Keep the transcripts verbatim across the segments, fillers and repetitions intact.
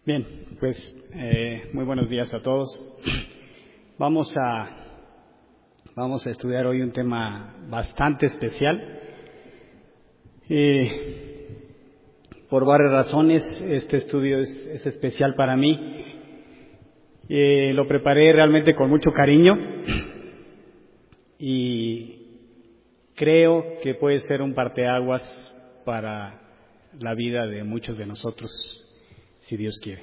Bien, pues eh, muy buenos días a todos. Vamos a, vamos a estudiar hoy un tema bastante especial. Eh, por varias razones este estudio es, es especial para mí. Eh, lo preparé realmente con mucho cariño y creo que puede ser un parteaguas para la vida de muchos de nosotros, si Dios quiere.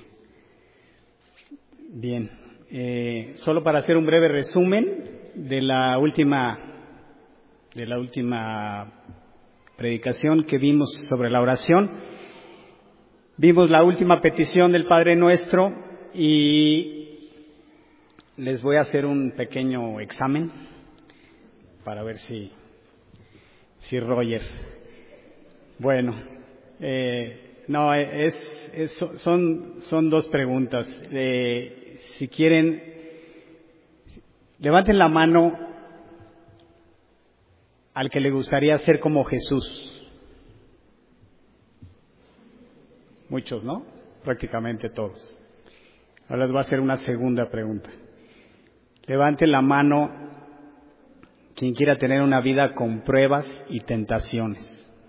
Bien, eh, solo para hacer un breve resumen de la última, de la última predicación que vimos sobre la oración. Vimos la última petición del Padre Nuestro y les voy a hacer un pequeño examen para ver si, si Roger. Bueno, eh, no, es, es, son, son dos preguntas. Eh, si quieren, levanten la mano al que le gustaría ser como Jesús. Muchos, ¿no? Prácticamente todos. Ahora les voy a hacer una segunda pregunta. Levanten la mano quien quiera tener una vida con pruebas y tentaciones.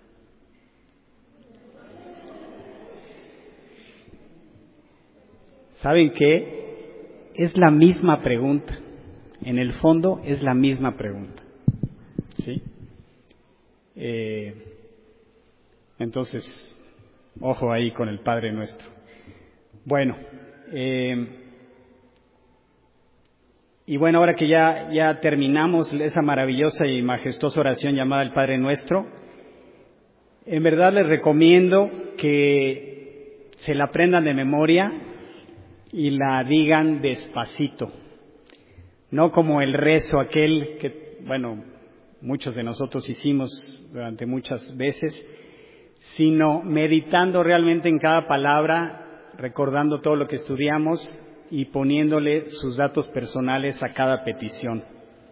¿Saben qué? Es la misma pregunta. En el fondo es la misma pregunta. ¿Sí? Eh, entonces, ojo ahí con el Padre Nuestro. Bueno, eh, y bueno, ahora que ya, ya terminamos esa maravillosa y majestuosa oración llamada el Padre Nuestro, en verdad les recomiendo que se la aprendan de memoria y la digan despacito, no como el rezo aquel que, bueno, muchos de nosotros hicimos durante muchas veces, sino meditando realmente en cada palabra, recordando todo lo que estudiamos y poniéndole sus datos personales a cada petición.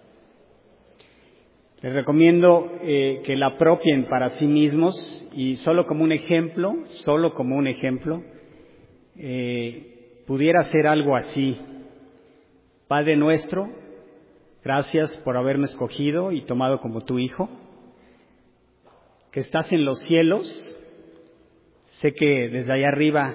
Les recomiendo eh, que la apropien para sí mismos y solo como un ejemplo, solo como un ejemplo, eh, pudiera ser algo así. Padre nuestro, gracias por haberme escogido y tomado como tu hijo, que estás en los cielos. Sé que desde allá arriba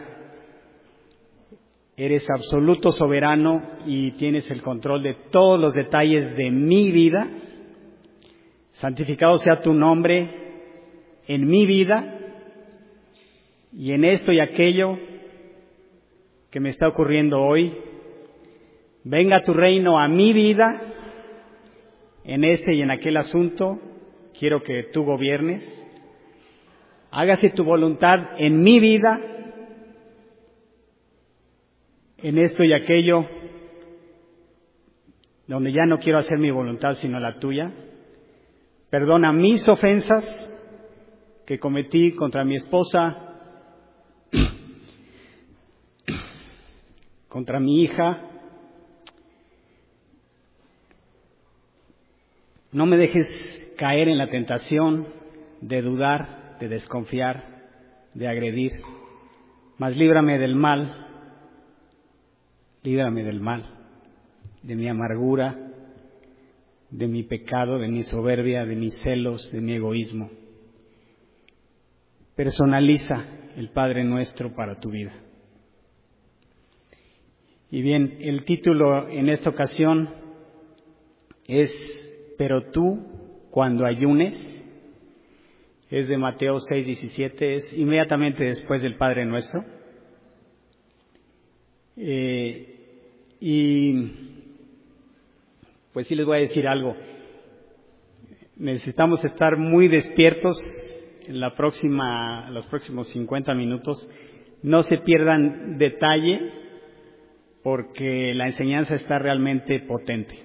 eres absoluto soberano y tienes el control de todos los detalles de mi vida. Santificado sea tu nombre en mi vida y en esto y aquello que me está ocurriendo hoy. Venga tu reino a mi vida, en este y en aquel asunto. Quiero que tú gobiernes. Hágase tu voluntad en mi vida, en esto y aquello, donde ya no quiero hacer mi voluntad sino la tuya. Perdona mis ofensas que cometí contra mi esposa, contra mi hija. No me dejes caer en la tentación de dudar, de desconfiar, de agredir, mas líbrame del mal, líbrame del mal, de mi amargura, de mi pecado, de mi soberbia, de mis celos, de mi egoísmo. Personaliza el Padre Nuestro para tu vida. Y bien, el título en esta ocasión es Pero tú, cuando ayunes, es de Mateo seis diecisiete, es inmediatamente después del Padre Nuestro. Eh, y pues sí les voy a decir algo. Necesitamos estar muy despiertos en la próxima, los próximos cincuenta minutos. No se pierdan detalle porque la enseñanza está realmente potente.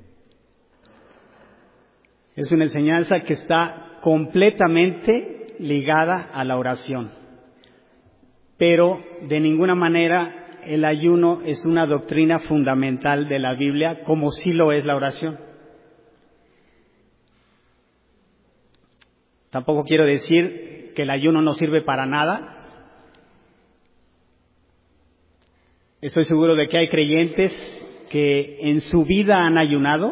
Es una enseñanza que está completamente ligada a la oración, pero de ninguna manera el ayuno es una doctrina fundamental de la Biblia, como sí lo es la oración. Tampoco quiero decir que el ayuno no sirve para nada. Estoy seguro de que hay creyentes que en su vida han ayunado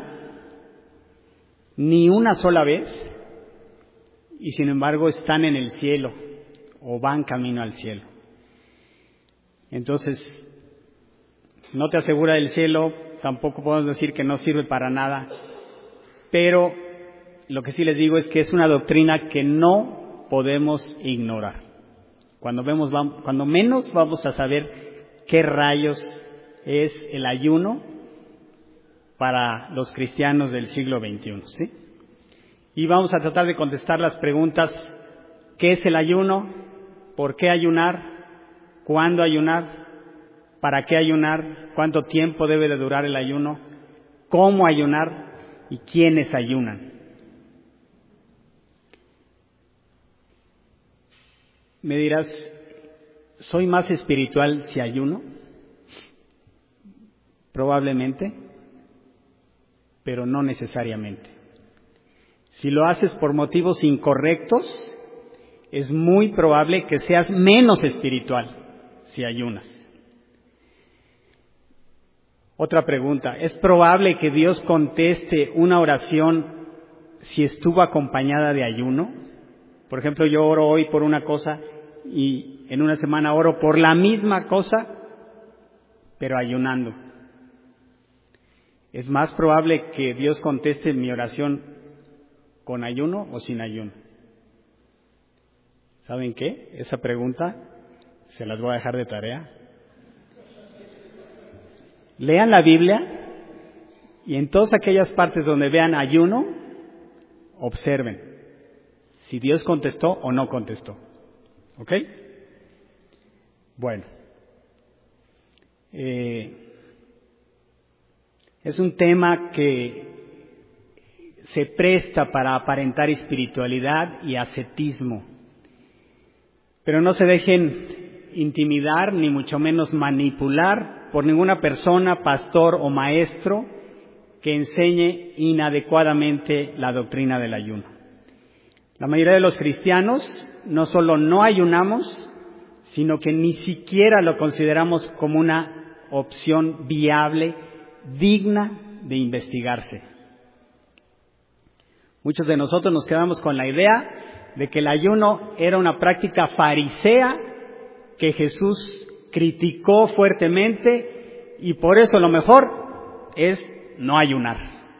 ni una sola vez y sin embargo están en el cielo o van camino al cielo. Entonces, no te asegura el cielo, tampoco podemos decir que no sirve para nada, pero lo que sí les digo es que es una doctrina que no podemos ignorar. Cuando vemos, cuando menos vamos a saber qué rayos es el ayuno para los cristianos del siglo veintiuno, ¿sí? Y vamos a tratar de contestar las preguntas: ¿qué es el ayuno? ¿Por qué ayunar? ¿Cuándo ayunar? ¿Para qué ayunar? ¿Cuánto tiempo debe de durar el ayuno? ¿Cómo ayunar? ¿Y quiénes ayunan? Me dirás, ¿soy más espiritual si ayuno? Probablemente, pero no necesariamente. Si lo haces por motivos incorrectos, es muy probable que seas menos espiritual si ayunas. Otra pregunta: ¿es probable que Dios conteste una oración si estuvo acompañada de ayuno? Por ejemplo, yo oro hoy por una cosa y en una semana oro por la misma cosa, pero ayunando. ¿Es más probable que Dios conteste mi oración con ayuno o sin ayuno? ¿Saben qué? Esa pregunta se las voy a dejar de tarea. Lean la Biblia y en todas aquellas partes donde vean ayuno, observen si Dios contestó o no contestó. ¿Ok? Bueno. Eh, es un tema que se presta para aparentar espiritualidad y ascetismo. Pero no se dejen intimidar, ni mucho menos manipular por ninguna persona, pastor o maestro que enseñe inadecuadamente la doctrina del ayuno. La mayoría de los cristianos no solo no ayunamos, sino que ni siquiera lo consideramos como una opción viable, digna de investigarse. Muchos de nosotros nos quedamos con la idea de que el ayuno era una práctica farisea que Jesús criticó fuertemente y por eso lo mejor es no ayunar,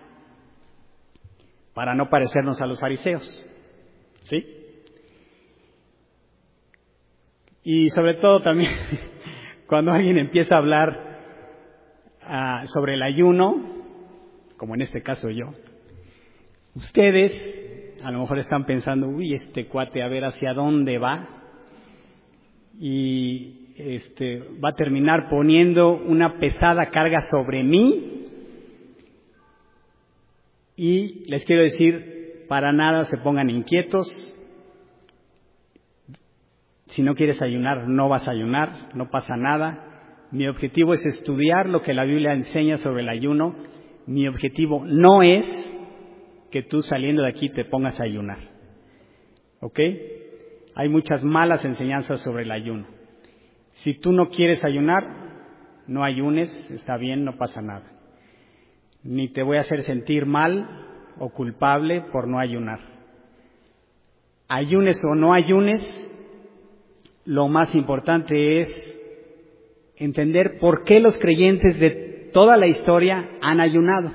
para no parecernos a los fariseos, ¿sí? Y sobre todo también cuando alguien empieza a hablar uh, sobre el ayuno, como en este caso yo, ustedes a lo mejor están pensando, uy, este cuate a ver hacia dónde va, y este va a terminar poniendo una pesada carga sobre mí. Y les quiero decir, para nada se pongan inquietos. Si no quieres ayunar, no vas a ayunar, no pasa nada. Mi objetivo es estudiar lo que la Biblia enseña sobre el ayuno. Mi objetivo no es que tú saliendo de aquí te pongas a ayunar. ¿Ok? Hay muchas malas enseñanzas sobre el ayuno. Si tú no quieres ayunar, no ayunes, está bien, no pasa nada. Ni te voy a hacer sentir mal o culpable por no ayunar. Ayunes o no ayunes, lo más importante es entender por qué los creyentes de toda la historia han ayunado.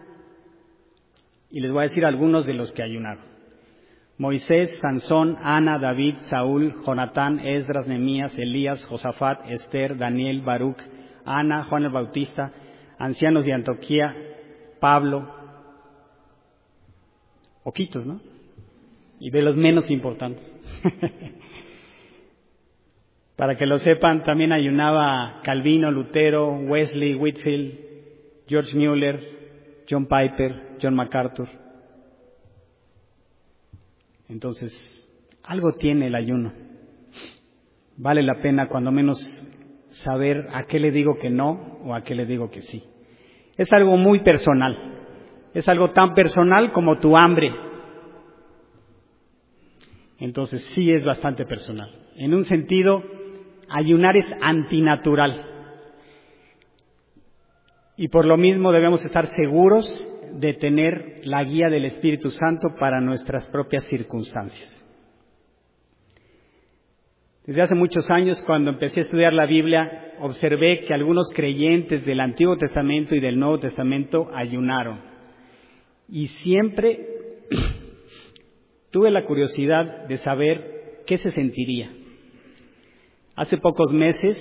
Y les voy a decir algunos de los que ayunaron. Moisés, Sansón, Ana, David, Saúl, Jonatán, Esdras, Nehemías, Elías, Josafat, Esther, Daniel, Baruch, Ana, Juan el Bautista, ancianos de Antioquía, Pablo, poquitos, ¿no? Y de los menos importantes. Para que lo sepan, también ayunaba Calvino, Lutero, Wesley, Whitefield, George Mueller, John Piper, John MacArthur. Entonces, algo tiene el ayuno. Vale la pena cuando menos saber a qué le digo que no o a qué le digo que sí. Es algo muy personal. Es algo tan personal como tu hambre. Entonces sí es bastante personal. En un sentido, ayunar es antinatural. Y por lo mismo debemos estar seguros de tener la guía del Espíritu Santo para nuestras propias circunstancias. Desde hace muchos años, cuando empecé a estudiar la Biblia, observé que algunos creyentes del Antiguo Testamento y del Nuevo Testamento ayunaron. Y siempre tuve la curiosidad de saber qué se sentiría. Hace pocos meses,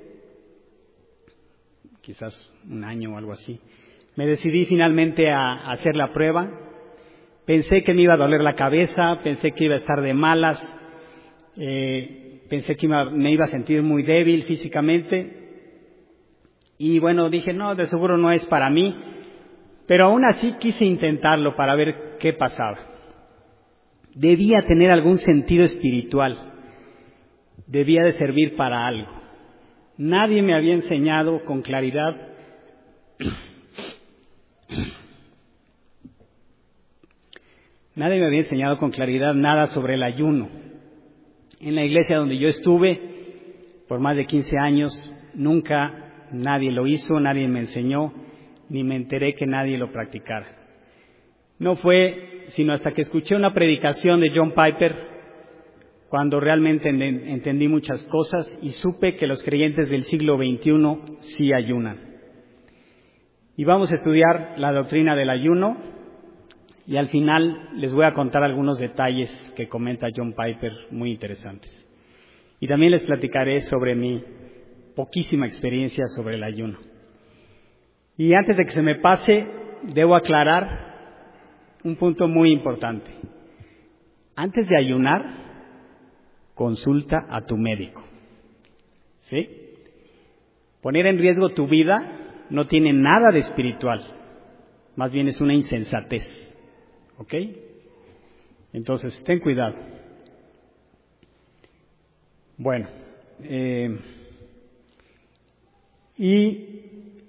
quizás un año o algo así, me decidí finalmente a, a hacer la prueba. Pensé que me iba a doler la cabeza, pensé que iba a estar de malas, eh, pensé que iba, me iba a sentir muy débil físicamente. Y bueno, dije, no, de seguro no es para mí, pero aún así quise intentarlo para ver qué pasaba. Debía tener algún sentido espiritual, debía de servir para algo. Nadie me había enseñado con claridad nadie me había enseñado con claridad nada sobre el ayuno. En la iglesia donde yo estuve por más de quince años, nunca nadie lo hizo, nadie me enseñó, ni me enteré que nadie lo practicara. No fue sino hasta que escuché una predicación de John Piper, cuando realmente entendí muchas cosas y supe que los creyentes del siglo veintiuno sí ayunan. Y vamos a estudiar la doctrina del ayuno, y al final les voy a contar algunos detalles que comenta John Piper muy interesantes. Y también les platicaré sobre mi poquísima experiencia sobre el ayuno. Y antes de que se me pase, debo aclarar un punto muy importante. Antes de ayunar, consulta a tu médico. ¿Sí? Poner en riesgo tu vida no tiene nada de espiritual, más bien es una insensatez. ¿Ok? Entonces, ten cuidado. Bueno, eh, y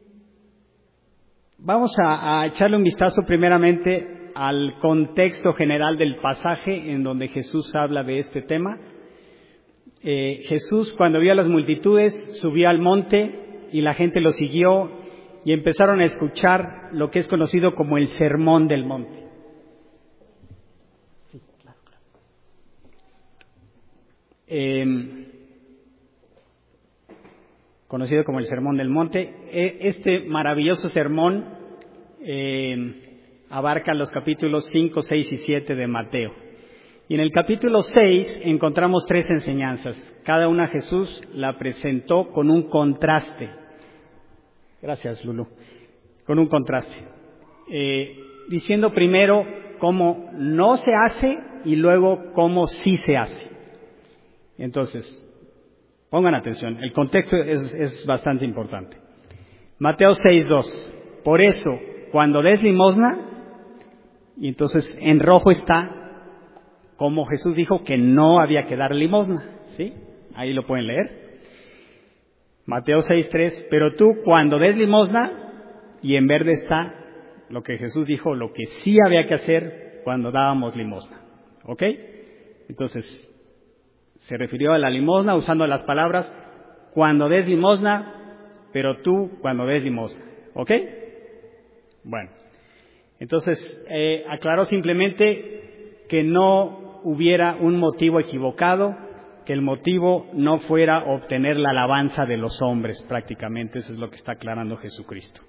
vamos a, a echarle un vistazo primeramente al contexto general del pasaje en donde Jesús habla de este tema. Eh, Jesús, cuando vio a las multitudes, subió al monte y la gente lo siguió y empezaron a escuchar lo que es conocido como el Sermón del Monte. Sí, claro, claro. Eh, conocido como el Sermón del Monte. Este maravilloso sermón eh, abarca los capítulos cinco, seis y siete de Mateo. Y en el capítulo seis encontramos tres enseñanzas. Cada una Jesús la presentó con un contraste. Gracias, Lulu. Con un contraste. Eh, diciendo primero cómo no se hace y luego cómo sí se hace. Entonces, pongan atención, el contexto es, es bastante importante. Mateo seis, dos. Por eso, cuando des limosna, y entonces en rojo está como Jesús dijo que no había que dar limosna, ¿sí? Ahí lo pueden leer. Mateo seis, tres. Pero tú cuando des limosna, y en verde está lo que Jesús dijo, lo que sí había que hacer cuando dábamos limosna. ¿Ok? Entonces, se refirió a la limosna usando las palabras cuando des limosna, pero tú cuando des limosna. ¿Ok? Bueno, entonces eh, aclaró simplemente que no hubiera un motivo equivocado, que el motivo no fuera obtener la alabanza de los hombres, prácticamente eso es lo que está aclarando Jesucristo.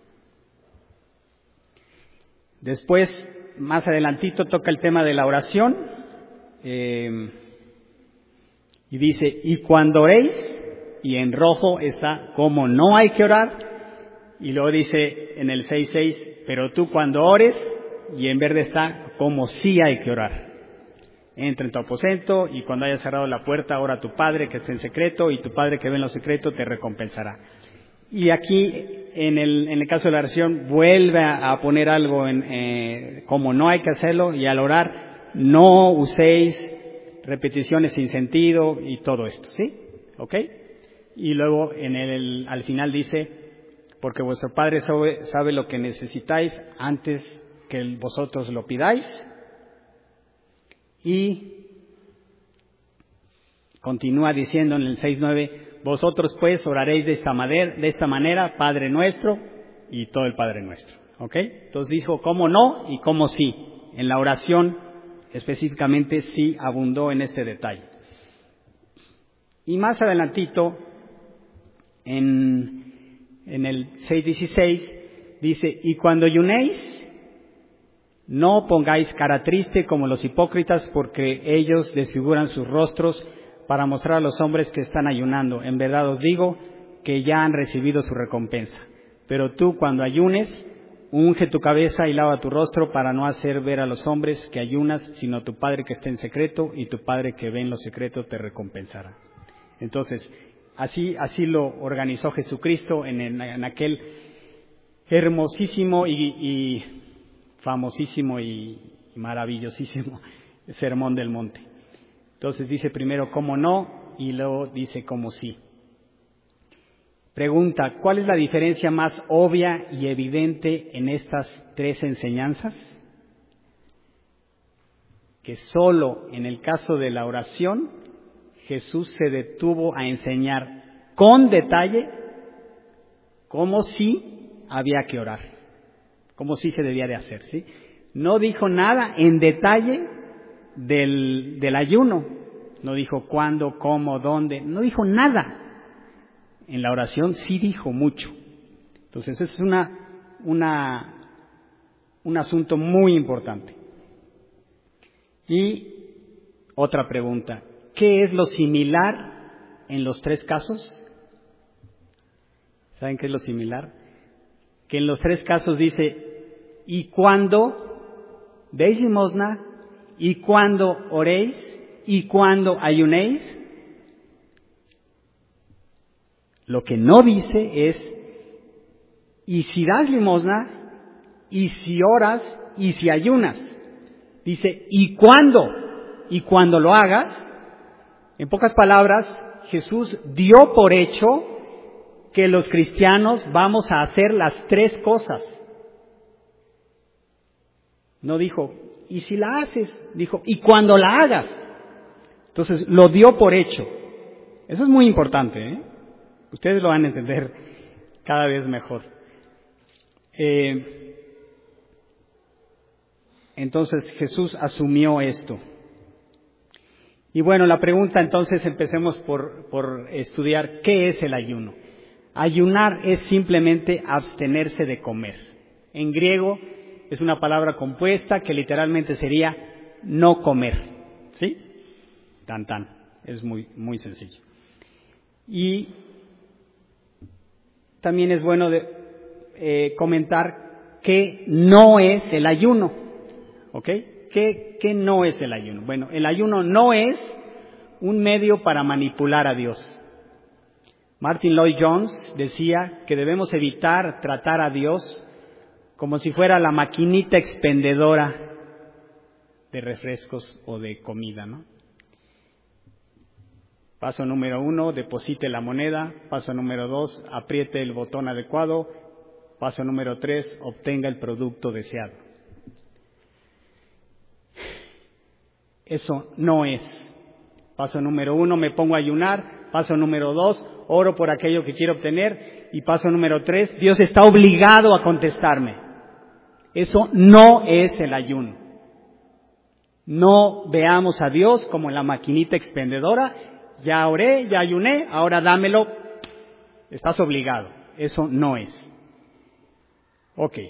Después, más adelantito, toca el tema de la oración, eh, y dice, y cuando oréis, y en rojo está como no hay que orar, y luego dice en el seis seis, pero tú cuando ores, y en verde está como sí hay que orar. Entra en tu aposento y cuando hayas cerrado la puerta, ora a tu Padre que está en secreto y tu Padre que ve en lo secreto te recompensará. Y aquí, en el, en el caso de la oración, vuelve a, a poner algo en, eh, como no hay que hacerlo, y al orar no uséis repeticiones sin sentido y todo esto, ¿sí? ¿Ok? Y luego en el, al final dice, porque vuestro Padre sabe, sabe lo que necesitáis antes que vosotros lo pidáis. Y continúa diciendo en el seis nueve, vosotros pues oraréis de esta manera, de esta manera, Padre nuestro, y todo el Padre Nuestro. ¿Ok? Entonces dijo cómo no y cómo sí. En la oración específicamente sí abundó en este detalle. Y más adelantito, en, en el seis dieciséis, dice, y cuando ayunéis, no pongáis cara triste como los hipócritas, porque ellos desfiguran sus rostros para mostrar a los hombres que están ayunando. En verdad os digo que ya han recibido su recompensa. Pero tú, cuando ayunes, unge tu cabeza y lava tu rostro para no hacer ver a los hombres que ayunas, sino tu Padre que está en secreto, y tu Padre que ve en lo secreto te recompensará. Entonces, así, así lo organizó Jesucristo en, en, en aquel hermosísimo y, y famosísimo y maravillosísimo Sermón del Monte. Entonces dice primero cómo no y luego dice cómo sí. Pregunta, ¿cuál es la diferencia más obvia y evidente en estas tres enseñanzas? Que solo en el caso de la oración Jesús se detuvo a enseñar con detalle cómo sí había que orar, cómo sí se debía de hacer, ¿sí? No dijo nada en detalle del, del ayuno, no dijo cuándo, cómo, dónde, no dijo nada. En la oración sí dijo mucho. Entonces, es una, una, un asunto muy importante. Y otra pregunta, ¿qué es lo similar en los tres casos? ¿Saben qué es lo similar? Que en los tres casos dice, y cuando deis limosna, y cuando oréis, y cuando ayunéis. Lo que no dice es, y si das limosna, y si oras, y si ayunas. Dice, ¿y cuándo? Y cuando lo hagas. En pocas palabras, Jesús dio por hecho que los cristianos vamos a hacer las tres cosas. No dijo, ¿y si la haces? Dijo, ¿y cuando la hagas? Entonces, lo dio por hecho. Eso es muy importante, ¿eh? Ustedes lo van a entender cada vez mejor. Eh, entonces Jesús asumió esto. Y bueno, la pregunta entonces empecemos por, por estudiar qué es el ayuno. Ayunar es simplemente abstenerse de comer. En griego es una palabra compuesta que literalmente sería no comer. ¿Sí? Tan tan. Es muy, muy sencillo. Y también es bueno de, eh, comentar qué no es el ayuno, ¿ok? ¿Qué, ¿Qué no es el ayuno? Bueno, el ayuno no es un medio para manipular a Dios. Martin Lloyd-Jones decía que debemos evitar tratar a Dios como si fuera la maquinita expendedora de refrescos o de comida, ¿no? Paso número uno, deposite la moneda. Paso número dos, apriete el botón adecuado. Paso número tres, obtenga el producto deseado. Eso no es. Paso número uno, me pongo a ayunar. Paso número dos, oro por aquello que quiero obtener. Y paso número tres, Dios está obligado a contestarme. Eso no es el ayuno. No veamos a Dios como la maquinita expendedora. Ya oré, ya ayuné, ahora dámelo, estás obligado. Eso no es. Ok.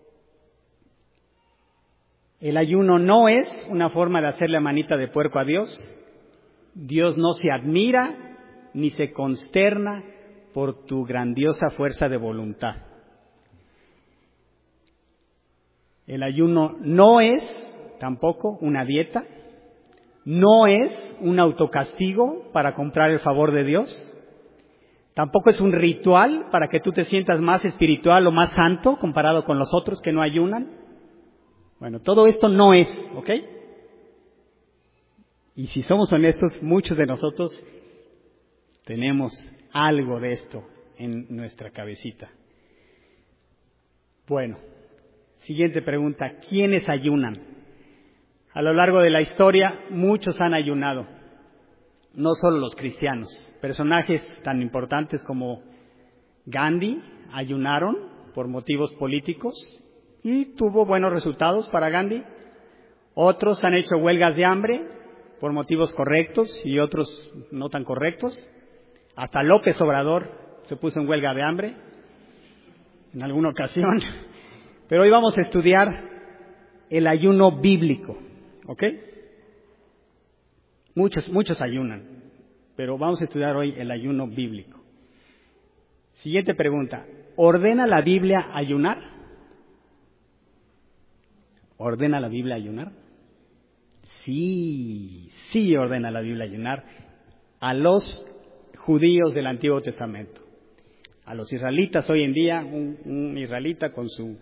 El ayuno no es una forma de hacerle manita de puerco a Dios. Dios no se admira ni se consterna por tu grandiosa fuerza de voluntad. El ayuno no es tampoco una dieta. No es un autocastigo para comprar el favor de Dios. Tampoco es un ritual para que tú te sientas más espiritual o más santo comparado con los otros que no ayunan. Bueno, todo esto no es, ¿ok? Y si somos honestos, muchos de nosotros tenemos algo de esto en nuestra cabecita. Bueno, siguiente pregunta, ¿quiénes ayunan? A lo largo de la historia, muchos han ayunado, no solo los cristianos. Personajes tan importantes como Gandhi ayunaron por motivos políticos y tuvo buenos resultados para Gandhi. Otros han hecho huelgas de hambre por motivos correctos y otros no tan correctos. Hasta López Obrador se puso en huelga de hambre en alguna ocasión. Pero hoy vamos a estudiar el ayuno bíblico, ¿ok? Muchos, muchos ayunan, pero vamos a estudiar hoy el ayuno bíblico. Siguiente pregunta, ¿ordena la Biblia ayunar? ¿Ordena la Biblia ayunar? Sí, sí ordena la Biblia ayunar a los judíos del Antiguo Testamento. A los israelitas hoy en día, un, un israelita con su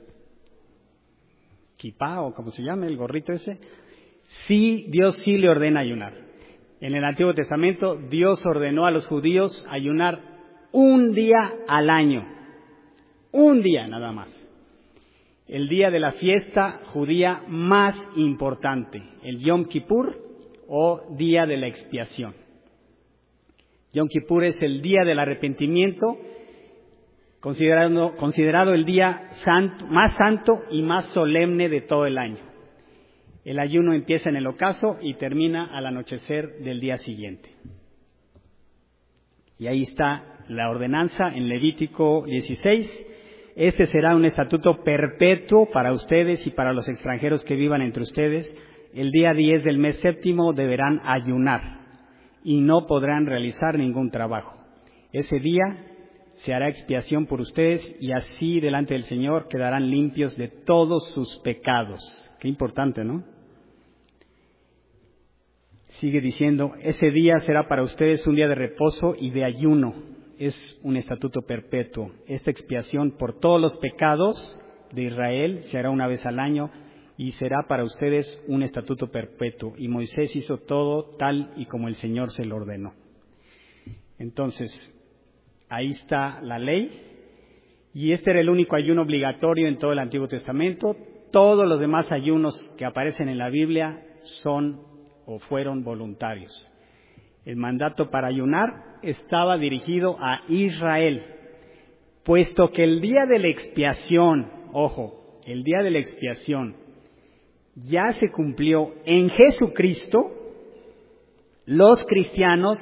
kipá o como se llama, el gorrito ese, sí, Dios sí le ordena ayunar. En el Antiguo Testamento, Dios ordenó a los judíos ayunar un día al año, un día nada más. El día de la fiesta judía más importante, el Yom Kippur o día de la expiación. Yom Kippur es el día del arrepentimiento, considerado, considerado el día santo, más santo y más solemne de todo el año. El ayuno empieza en el ocaso y termina al anochecer del día siguiente. Y ahí está la ordenanza en Levítico dieciséis. Este será un estatuto perpetuo para ustedes y para los extranjeros que vivan entre ustedes. El día diez del mes séptimo deberán ayunar y no podrán realizar ningún trabajo. Ese día se hará expiación por ustedes y así delante del Señor quedarán limpios de todos sus pecados. Qué importante, ¿no? Sigue diciendo, ese día será para ustedes un día de reposo y de ayuno. Es un estatuto perpetuo. Esta expiación por todos los pecados de Israel se hará una vez al año y será para ustedes un estatuto perpetuo. Y Moisés hizo todo tal y como el Señor se lo ordenó. Entonces, ahí está la ley, y este era el único ayuno obligatorio en todo el Antiguo Testamento. Todos los demás ayunos que aparecen en la Biblia son o fueron voluntarios. El mandato para ayunar estaba dirigido a Israel, puesto que el día de la expiación, ojo, el día de la expiación ya se cumplió en Jesucristo, los cristianos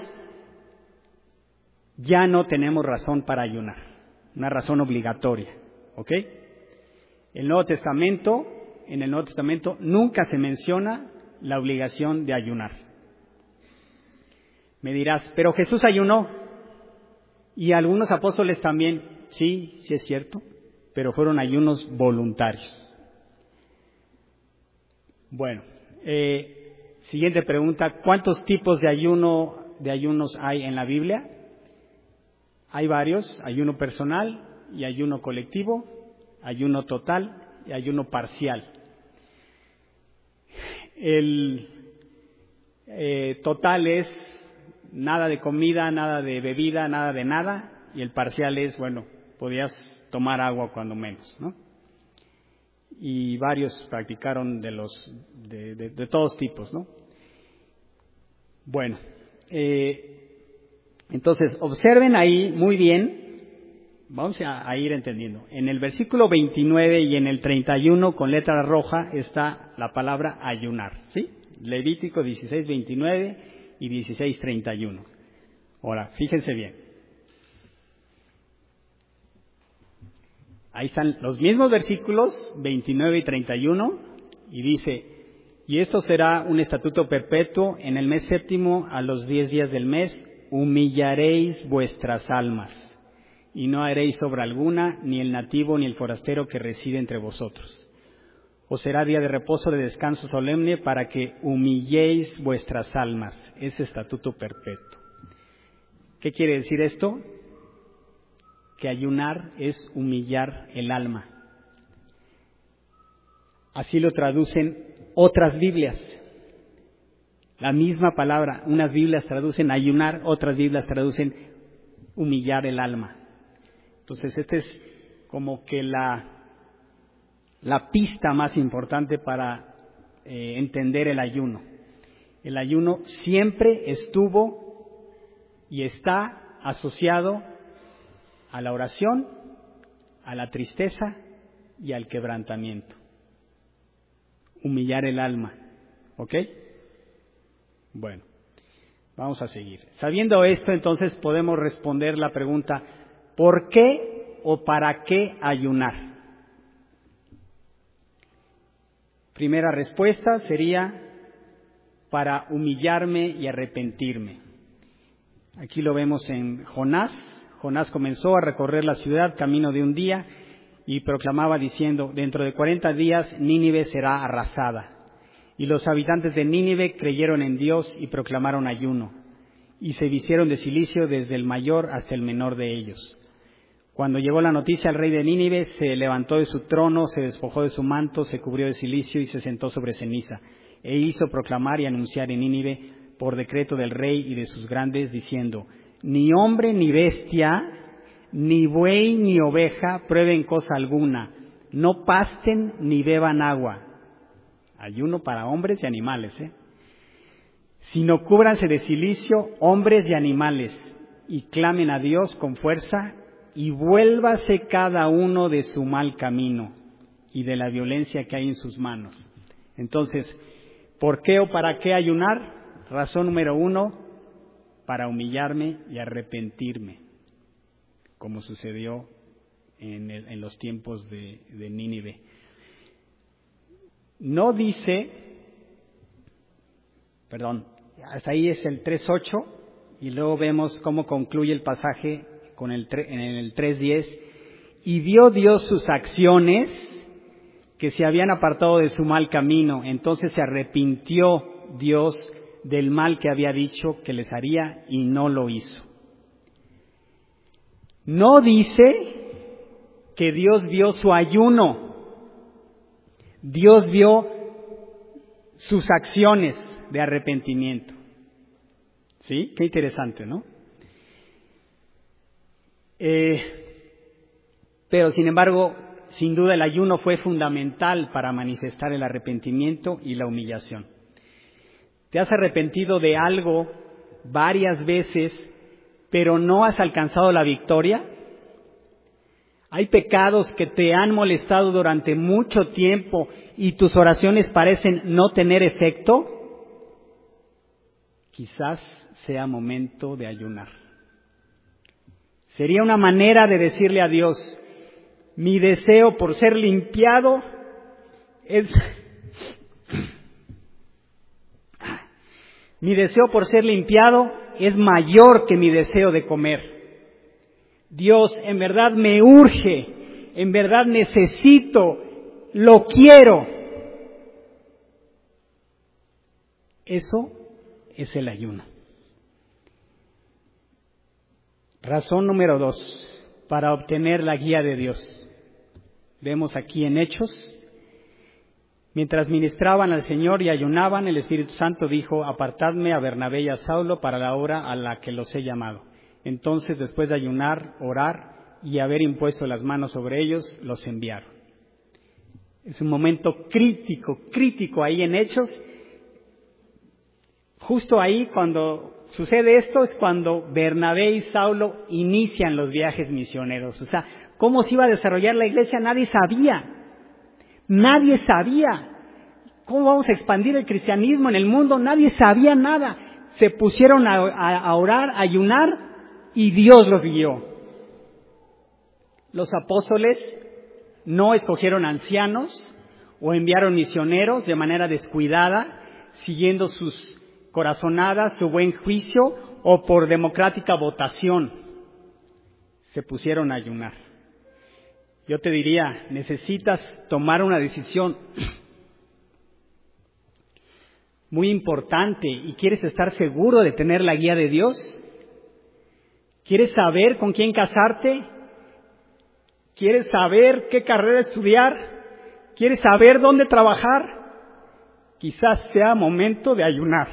ya no tenemos razón para ayunar, una razón obligatoria, ¿ok? El Nuevo Testamento, en el Nuevo Testamento nunca se menciona la obligación de ayunar. Me dirás, pero Jesús ayunó y algunos apóstoles también. Sí, sí es cierto, pero fueron ayunos voluntarios. Bueno, eh, siguiente pregunta, ¿cuántos tipos de ayuno de ayunos hay en la Biblia? Hay varios, ayuno personal y ayuno colectivo, ayuno total y ayuno parcial. El eh, total es nada de comida, nada de bebida, nada de nada, y el parcial es, bueno, podías tomar agua cuando menos, ¿no? Y varios practicaron de los de, de, de todos tipos, ¿no? Bueno, eh, entonces observen ahí muy bien, vamos a, a ir entendiendo. En el versículo veintinueve y en el treinta y uno con letra roja está la palabra ayunar, ¿sí? Levítico dieciséis veintinueve y dieciséis treinta y uno. Ahora, fíjense bien. Ahí están los mismos versículos, veintinueve y treinta y uno, y dice, y esto será un estatuto perpetuo, en el mes séptimo, a los diez días del mes, humillaréis vuestras almas, y no haréis obra alguna, ni el nativo ni el forastero que reside entre vosotros. Os será día de reposo, de descanso solemne, para que humilléis vuestras almas. Es estatuto perpetuo. ¿Qué quiere decir esto? Que ayunar es humillar el alma. Así lo traducen otras Biblias. La misma palabra, unas Biblias traducen ayunar, otras Biblias traducen humillar el alma. Entonces, esta es como que la, la pista más importante para eh, entender el ayuno. El ayuno siempre estuvo y está asociado a la oración, a la tristeza y al quebrantamiento. Humillar el alma. ¿Ok? Bueno, vamos a seguir. Sabiendo esto, entonces podemos responder la pregunta, ¿por qué o para qué ayunar? Primera respuesta sería para humillarme y arrepentirme. Aquí lo vemos en Jonás. Jonás comenzó a recorrer la ciudad camino de un día y proclamaba diciendo, dentro de cuarenta días Nínive será arrasada. Y los habitantes de Nínive creyeron en Dios y proclamaron ayuno, y se vistieron de cilicio desde el mayor hasta el menor de ellos. Cuando llegó la noticia al rey de Nínive, se levantó de su trono, se despojó de su manto, se cubrió de cilicio y se sentó sobre ceniza, e hizo proclamar y anunciar en Nínive, por decreto del rey y de sus grandes, diciendo, ni hombre ni bestia, ni buey ni oveja prueben cosa alguna, no pasten ni beban agua. Ayuno para hombres y animales, ¿eh? Sino cúbranse de cilicio hombres y animales, y clamen a Dios con fuerza, y vuélvase cada uno de su mal camino y de la violencia que hay en sus manos. Entonces, ¿por qué o para qué ayunar? Razón número uno, para humillarme y arrepentirme, como sucedió en, el, en los tiempos de, de Nínive. No dice, perdón, hasta ahí es el tres ocho, y luego vemos cómo concluye el pasaje con el en el tres diez, y vio Dios sus acciones, que se habían apartado de su mal camino, entonces se arrepintió Dios del mal que había dicho que les haría y no lo hizo. No dice que Dios vio su ayuno, Dios vio sus acciones de arrepentimiento. ¿Sí? Qué interesante, ¿no? Eh, pero sin embargo, sin duda el ayuno fue fundamental para manifestar el arrepentimiento y la humillación. ¿Te has arrepentido de algo varias veces, pero no has alcanzado la victoria? ¿Hay pecados que te han molestado durante mucho tiempo y tus oraciones parecen no tener efecto? Quizás sea momento de ayunar. Sería una manera de decirle a Dios, mi deseo por ser limpiado es... Mi deseo por ser limpiado es mayor que mi deseo de comer. Dios, en verdad me urge, en verdad necesito, lo quiero. Eso es el ayuno. Razón número dos, para obtener la guía de Dios. Vemos aquí en Hechos, mientras ministraban al Señor y ayunaban, el Espíritu Santo dijo, apartadme a Bernabé y a Saulo para la obra a la que los he llamado. Entonces, después de ayunar, orar y haber impuesto las manos sobre ellos, los enviaron. Es un momento crítico, crítico ahí en Hechos. Justo ahí, cuando sucede esto, es cuando Bernabé y Saulo inician los viajes misioneros. O sea, ¿cómo se iba a desarrollar la iglesia? Nadie sabía. Nadie sabía. ¿Cómo vamos a expandir el cristianismo en el mundo? Nadie sabía nada. Se pusieron a, a, a orar, a ayunar, y Dios los guió. Los apóstoles no escogieron ancianos o enviaron misioneros de manera descuidada, siguiendo sus corazonadas, su buen juicio o por democrática votación. Se pusieron a ayunar. Yo te diría, necesitas tomar una decisión muy importante y quieres estar seguro de tener la guía de Dios. ¿Quieres saber con quién casarte? ¿Quieres saber qué carrera estudiar? ¿Quieres saber dónde trabajar? Quizás sea momento de ayunar.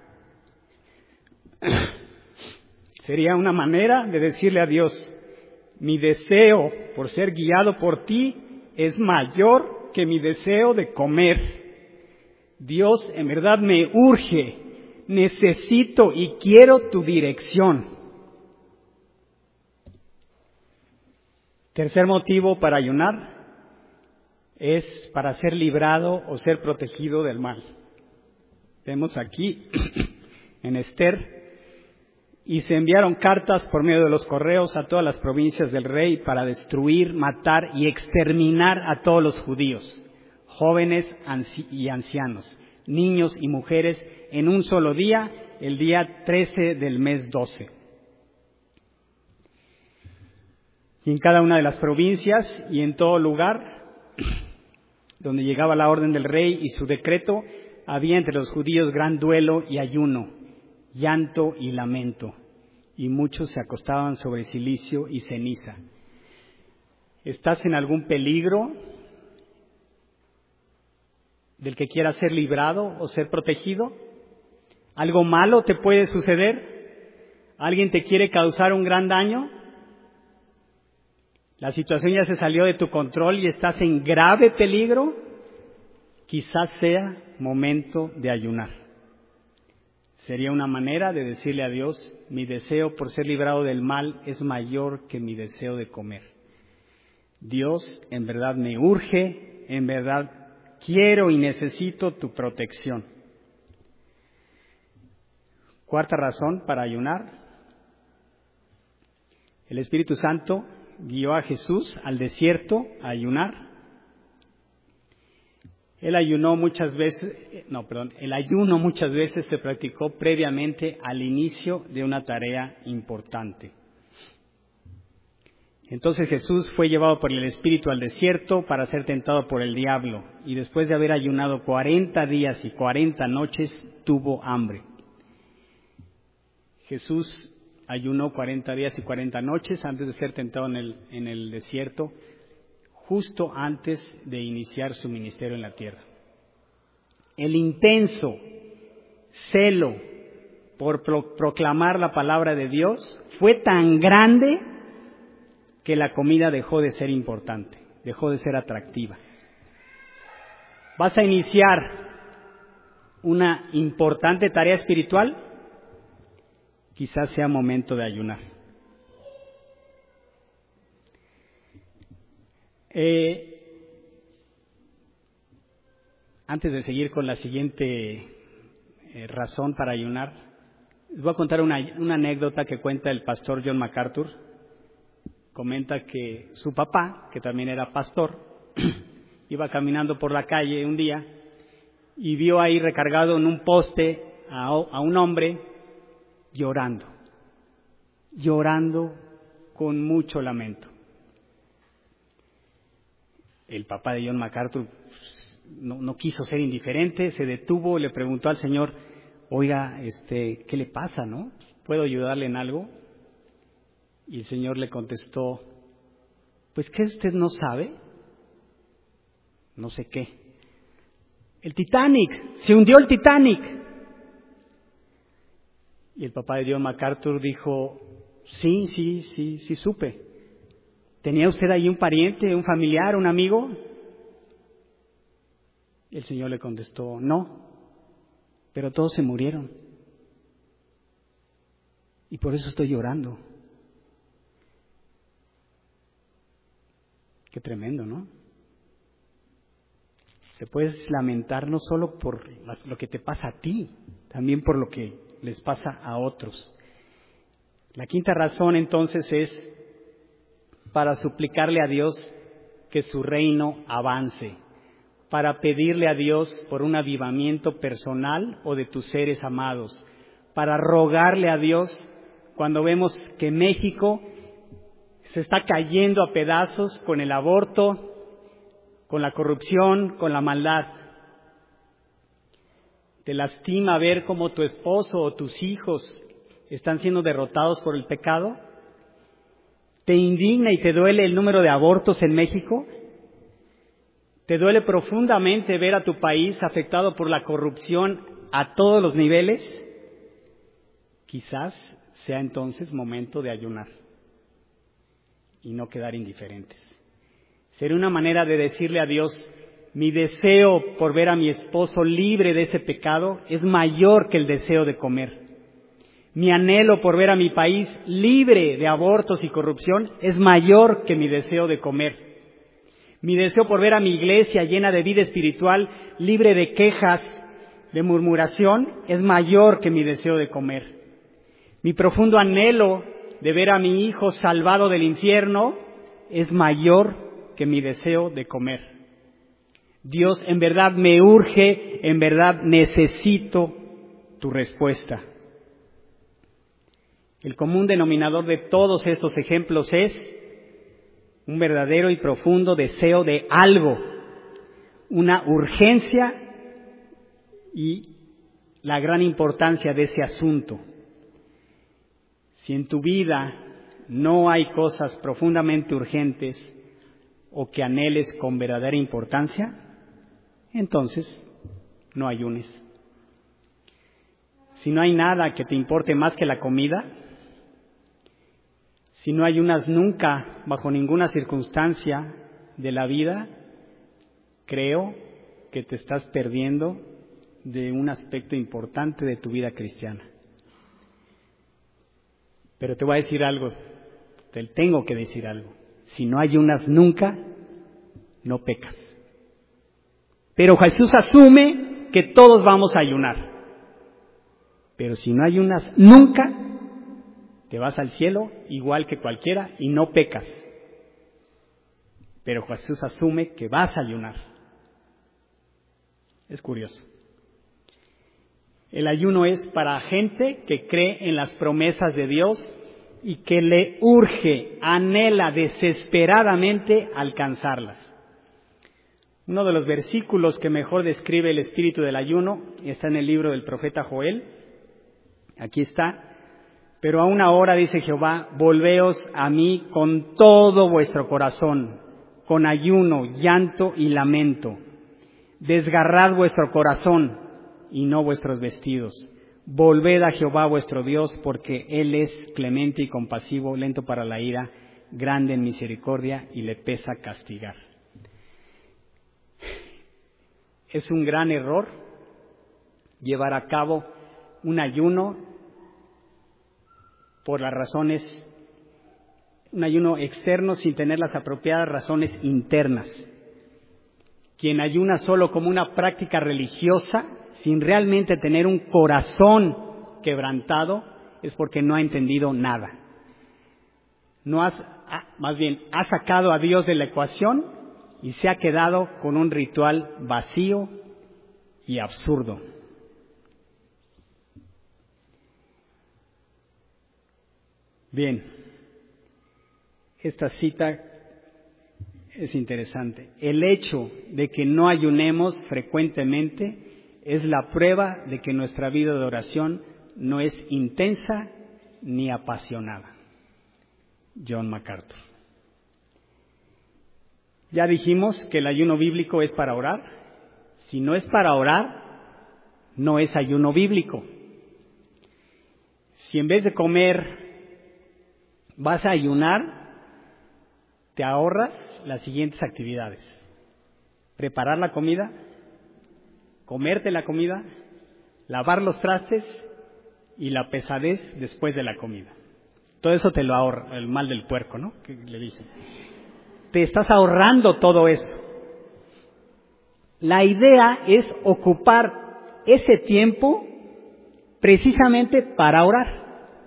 Sería una manera de decirle a Dios, mi deseo por ser guiado por ti es mayor que mi deseo de comer. Dios, en verdad me urge, necesito y quiero tu dirección. Tercer motivo para ayunar es para ser librado o ser protegido del mal. Vemos aquí en Esther, y se enviaron cartas por medio de los correos a todas las provincias del rey para destruir, matar y exterminar a todos los judíos, jóvenes y ancianos, niños y mujeres, en un solo día, el día trece del mes doce. Y en cada una de las provincias y en todo lugar donde llegaba la orden del rey y su decreto, había entre los judíos gran duelo y ayuno, llanto y lamento, y muchos se acostaban sobre cilicio y ceniza. ¿Estás en algún peligro del que quieras ser librado o ser protegido? ¿Algo malo te puede suceder? ¿Alguien te quiere causar un gran daño? ¿La situación ya se salió de tu control y estás en grave peligro? Quizás sea momento de ayunar. Sería una manera de decirle a Dios: mi deseo por ser librado del mal es mayor que mi deseo de comer. Dios, en verdad me urge, en verdad quiero y necesito tu protección. Cuarta razón para ayunar. El Espíritu Santo guió a Jesús al desierto a ayunar. Él ayunó muchas veces, no, perdón, el ayuno muchas veces se practicó previamente al inicio de una tarea importante. Entonces Jesús fue llevado por el Espíritu al desierto para ser tentado por el diablo, y después de haber ayunado cuarenta días y cuarenta noches, tuvo hambre. Jesús ayunó cuarenta días y cuarenta noches antes de ser tentado en el, en el desierto, justo antes de iniciar su ministerio en la tierra. El intenso celo por pro- proclamar la palabra de Dios fue tan grande que la comida dejó de ser importante, dejó de ser atractiva. ¿Vas a iniciar una importante tarea espiritual? Quizás sea momento de ayunar. Eh, antes de seguir con la siguiente eh, razón para ayunar, les voy a contar una, una anécdota que cuenta el pastor John MacArthur. Comenta que su papá, que también era pastor, iba caminando por la calle un día y vio ahí recargado en un poste a, a un hombre llorando, llorando con mucho lamento. El papá de John MacArthur no, no quiso ser indiferente, se detuvo, le preguntó al Señor: oiga, este, ¿qué le pasa, no? ¿Puedo ayudarle en algo? Y el Señor le contestó: pues, ¿qué usted no sabe? No sé qué. El Titanic, se hundió el Titanic. Y el papá de John MacArthur dijo: sí, sí, sí, sí supe. ¿Tenía usted ahí un pariente, un familiar, un amigo? El Señor le contestó: no, pero todos se murieron. Y por eso estoy llorando. Qué tremendo, ¿no? Te puedes lamentar no solo por lo que te pasa a ti, también por lo que les pasa a otros. La quinta razón entonces es para suplicarle a Dios que su reino avance, para pedirle a Dios por un avivamiento personal o de tus seres amados, para rogarle a Dios cuando vemos que México se está cayendo a pedazos con el aborto, con la corrupción, con la maldad. ¿Te lastima ver cómo tu esposo o tus hijos están siendo derrotados por el pecado? ¿Te indigna y te duele el número de abortos en México? ¿Te duele profundamente ver a tu país afectado por la corrupción a todos los niveles? Quizás sea entonces momento de ayunar y no quedar indiferentes. Sería una manera de decirle a Dios: mi deseo por ver a mi esposo libre de ese pecado es mayor que el deseo de comer. Mi anhelo por ver a mi país libre de abortos y corrupción es mayor que mi deseo de comer. Mi deseo por ver a mi iglesia llena de vida espiritual, libre de quejas, de murmuración, es mayor que mi deseo de comer. Mi profundo anhelo de ver a mi hijo salvado del infierno es mayor que mi deseo de comer. Dios, en verdad me urge, en verdad necesito tu respuesta. El común denominador de todos estos ejemplos es un verdadero y profundo deseo de algo, una urgencia y la gran importancia de ese asunto. Si en tu vida no hay cosas profundamente urgentes o que anheles con verdadera importancia, entonces no ayunes. Si no hay nada que te importe más que la comida, si no ayunas nunca, bajo ninguna circunstancia de la vida, creo que te estás perdiendo de un aspecto importante de tu vida cristiana. Pero te voy a decir algo, te tengo que decir algo. Si no ayunas nunca, no pecas. Pero Jesús asume que todos vamos a ayunar. Pero si no ayunas nunca, te vas al cielo igual que cualquiera y no pecas. Pero Jesús asume que vas a ayunar. Es curioso. El ayuno es para gente que cree en las promesas de Dios y que le urge, anhela desesperadamente alcanzarlas. Uno de los versículos que mejor describe el espíritu del ayuno está en el libro del profeta Joel. Aquí está. Pero aún ahora, dice Jehová, volveos a mí con todo vuestro corazón, con ayuno, llanto y lamento. Desgarrad vuestro corazón y no vuestros vestidos. Volved a Jehová vuestro Dios, porque Él es clemente y compasivo, lento para la ira, grande en misericordia y le pesa castigar. Es un gran error llevar a cabo un ayuno por las razones, un ayuno externo sin tener las apropiadas razones internas. Quien ayuna solo como una práctica religiosa, sin realmente tener un corazón quebrantado, es porque no ha entendido nada. No has, más bien, ha sacado a Dios de la ecuación y se ha quedado con un ritual vacío y absurdo. Bien, esta cita es interesante. El hecho de que no ayunemos frecuentemente es la prueba de que nuestra vida de oración no es intensa ni apasionada. John MacArthur. Ya dijimos que el ayuno bíblico es para orar. Si no es para orar, no es ayuno bíblico. Si en vez de comer vas a ayunar, te ahorras las siguientes actividades: preparar la comida, comerte la comida, lavar los trastes y la pesadez después de la comida. Todo eso te lo ahorra, el mal del puerco, ¿no? Que le dicen. Te estás ahorrando todo eso. La idea es ocupar ese tiempo precisamente para orar.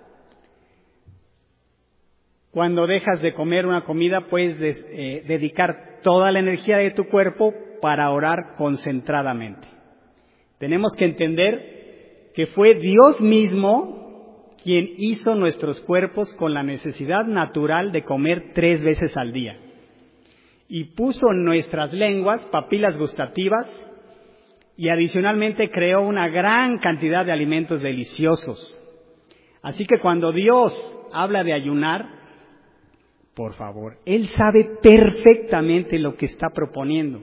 Cuando dejas de comer una comida, puedes de, eh, dedicar toda la energía de tu cuerpo para orar concentradamente. Tenemos que entender que fue Dios mismo quien hizo nuestros cuerpos con la necesidad natural de comer tres veces al día. Y puso en nuestras lenguas papilas gustativas y adicionalmente creó una gran cantidad de alimentos deliciosos. Así que cuando Dios habla de ayunar, por favor, Él sabe perfectamente lo que está proponiendo.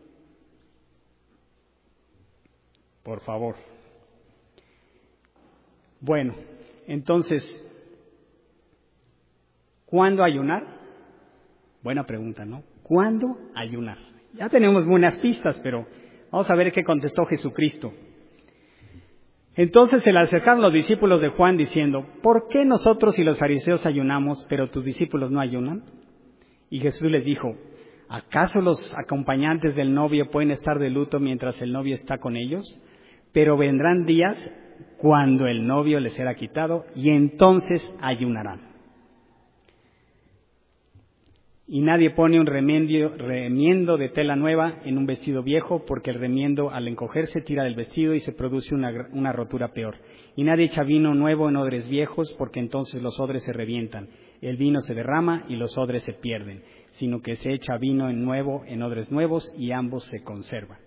Por favor. Bueno, entonces, ¿cuándo ayunar? Buena pregunta, ¿no? ¿Cuándo ayunar? Ya tenemos buenas pistas, pero vamos a ver qué contestó Jesucristo. Entonces se le acercaron los discípulos de Juan diciendo, ¿por qué nosotros y los fariseos ayunamos, pero tus discípulos no ayunan? Y Jesús les dijo, ¿acaso los acompañantes del novio pueden estar de luto mientras el novio está con ellos? Pero vendrán días cuando el novio les será quitado y entonces ayunarán. Y nadie pone un remiendo, remiendo de tela nueva en un vestido viejo, porque el remiendo al encogerse tira del vestido y se produce una, una rotura peor. Y nadie echa vino nuevo en odres viejos, porque entonces los odres se revientan, el vino se derrama y los odres se pierden, sino que se echa vino en nuevo en odres nuevos y ambos se conservan.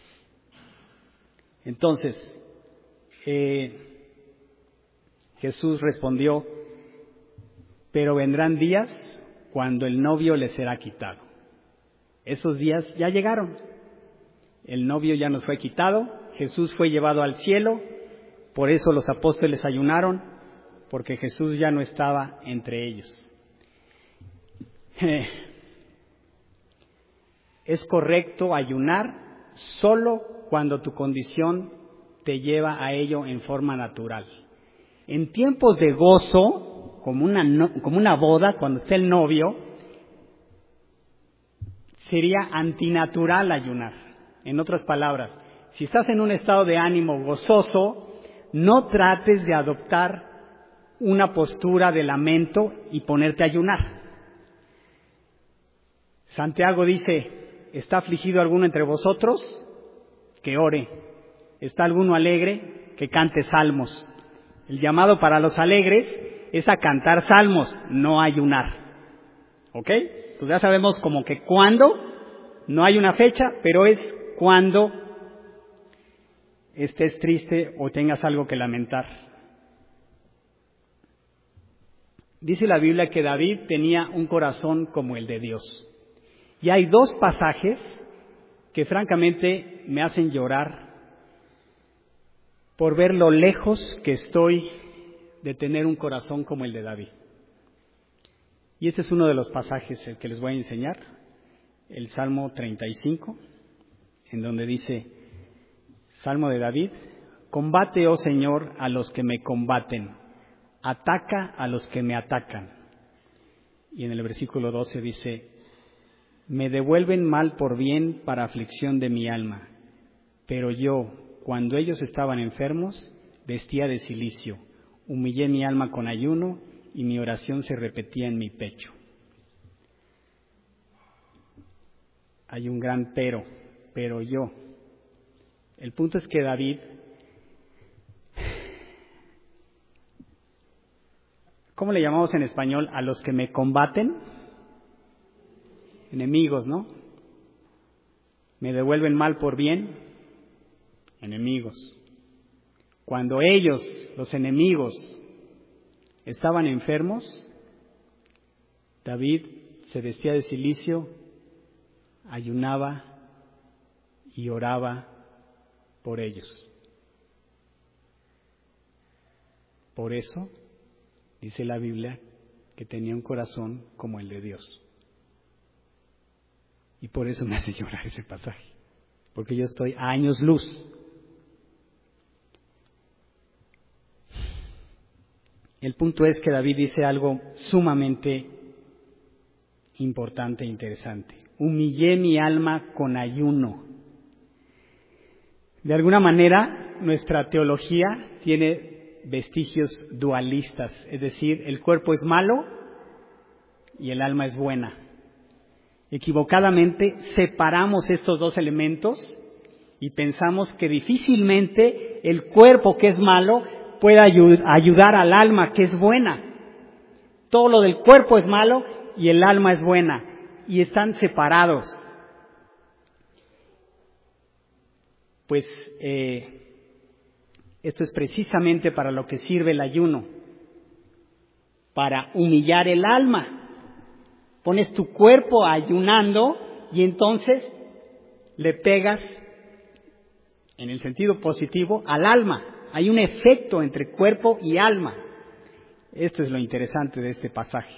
Entonces, eh, Jesús respondió, pero vendrán días cuando el novio les será quitado. Esos días ya llegaron. El novio ya nos fue quitado, Jesús fue llevado al cielo, por eso los apóstoles ayunaron, porque Jesús ya no estaba entre ellos. Es correcto ayunar solo cuando tu condición te lleva a ello en forma natural. En tiempos de gozo, como una, no, como una boda, cuando esté el novio, sería antinatural ayunar. En otras palabras, si estás en un estado de ánimo gozoso, no trates de adoptar una postura de lamento y ponerte a ayunar. Santiago dice, ¿está afligido alguno entre vosotros? Que ore. ¿Está alguno alegre? Que cante salmos. El llamado para los alegres es a cantar salmos, no a ayunar. ¿Ok? Entonces ya sabemos como que cuándo, no hay una fecha, pero es cuando estés triste o tengas algo que lamentar. Dice la Biblia que David tenía un corazón como el de Dios. Y hay dos pasajes que francamente me hacen llorar por ver lo lejos que estoy de tener un corazón como el de David. Y este es uno de los pasajes el que les voy a enseñar, el Salmo treinta y cinco, en donde dice, Salmo de David, combate, oh Señor, a los que me combaten, ataca a los que me atacan. Y en el versículo doce dice, me devuelven mal por bien para aflicción de mi alma, pero yo, cuando ellos estaban enfermos, vestía de cilicio. Humillé mi alma con ayuno y mi oración se repetía en mi pecho. Hay un gran pero, pero yo. El punto es que David, ¿cómo le llamamos en español a los que me combaten? Enemigos, ¿no? Me devuelven mal por bien, enemigos. Cuando ellos, los enemigos, estaban enfermos, David se vestía de cilicio, ayunaba y oraba por ellos. Por eso, dice la Biblia, que tenía un corazón como el de Dios. Y por eso me hace llorar ese pasaje, porque yo estoy a años luz. El punto es que David dice algo sumamente importante e interesante. Humillé mi alma con ayuno. De alguna manera, nuestra teología tiene vestigios dualistas, es decir, el cuerpo es malo y el alma es buena. Equivocadamente separamos estos dos elementos y pensamos que difícilmente el cuerpo que es malo puede ayudar al alma que es buena. Todo lo del cuerpo es malo y el alma es buena, y están separados. Pues eh, esto es precisamente para lo que sirve el ayuno, para humillar el alma. Pones tu cuerpo ayunando y entonces le pegas, en el sentido positivo, al alma. Hay un efecto entre cuerpo y alma. Esto es lo interesante de este pasaje.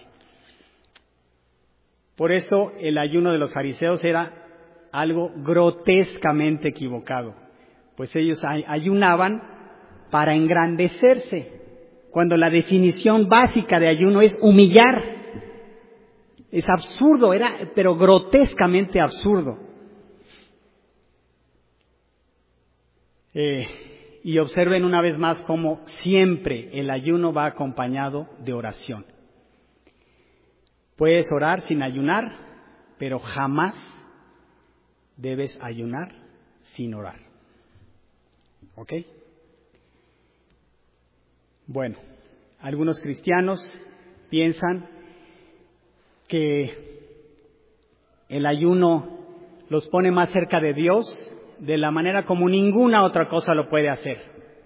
Por eso el ayuno de los fariseos era algo grotescamente equivocado, pues ellos ayunaban para engrandecerse, cuando la definición básica de ayuno es humillar. Es absurdo, era, pero grotescamente absurdo. Eh, y observen una vez más cómo siempre el ayuno va acompañado de oración. Puedes orar sin ayunar, pero jamás debes ayunar sin orar. ¿Ok? Bueno, algunos cristianos piensan que el ayuno los pone más cerca de Dios de la manera como ninguna otra cosa lo puede hacer.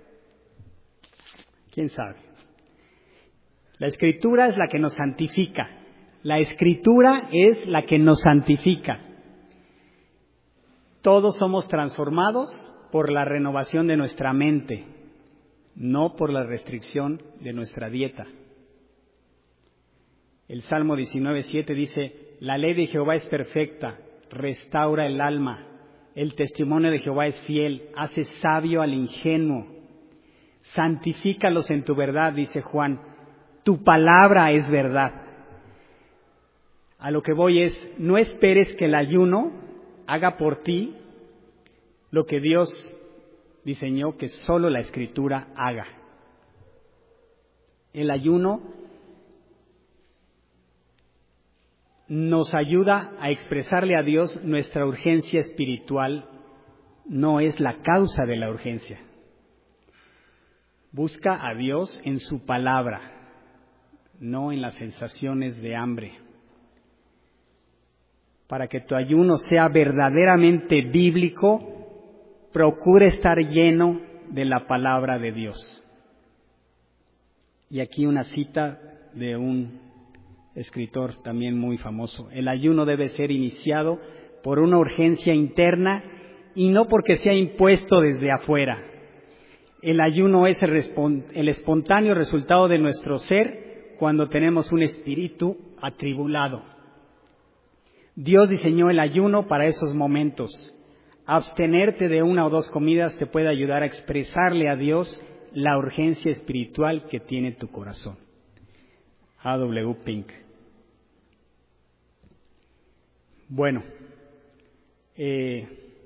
¿Quién sabe? La Escritura es la que nos santifica. La Escritura es la que nos santifica. Todos somos transformados por la renovación de nuestra mente, no por la restricción de nuestra dieta. El Salmo diecinueve siete dice: la ley de Jehová es perfecta, restaura el alma. El testimonio de Jehová es fiel, hace sabio al ingenuo. Santifícalos en tu verdad, dice Juan. Tu palabra es verdad. A lo que voy es, no esperes que el ayuno haga por ti lo que Dios diseñó que solo la Escritura haga. El ayuno nos ayuda a expresarle a Dios nuestra urgencia espiritual, no es la causa de la urgencia. Busca a Dios en su palabra, no en las sensaciones de hambre. Para que tu ayuno sea verdaderamente bíblico, procura estar lleno de la palabra de Dios. Y aquí una cita de un escritor también muy famoso. El ayuno debe ser iniciado por una urgencia interna y no porque sea impuesto desde afuera. El ayuno es el, respon- el espontáneo resultado de nuestro ser cuando tenemos un espíritu atribulado. Dios diseñó el ayuno para esos momentos. Abstenerte de una o dos comidas te puede ayudar a expresarle a Dios la urgencia espiritual que tiene tu corazón. A W Pink. Bueno, eh,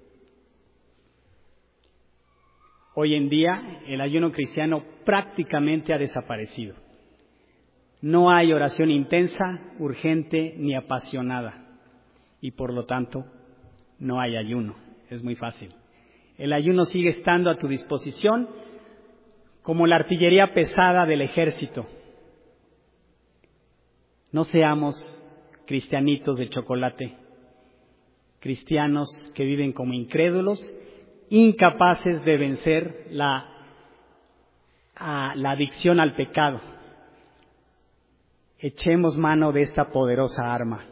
hoy en día el ayuno cristiano prácticamente ha desaparecido. No hay oración intensa, urgente ni apasionada y por lo tanto no hay ayuno. Es muy fácil. El ayuno sigue estando a tu disposición como la artillería pesada del ejército. No seamos cristianitos de chocolate, cristianos que viven como incrédulos, incapaces de vencer la, a, la adicción al pecado. Echemos mano de esta poderosa arma.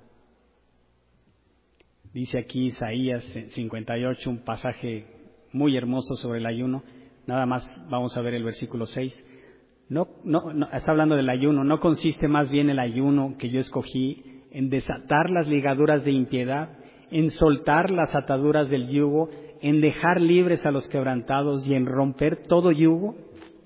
Dice aquí Isaías cincuenta y ocho, un pasaje muy hermoso sobre el ayuno. Nada más vamos a ver el versículo seis. No, no, no, está hablando del ayuno. ¿No consiste más bien el ayuno que yo escogí en desatar las ligaduras de impiedad, en soltar las ataduras del yugo, en dejar libres a los quebrantados y en romper todo yugo?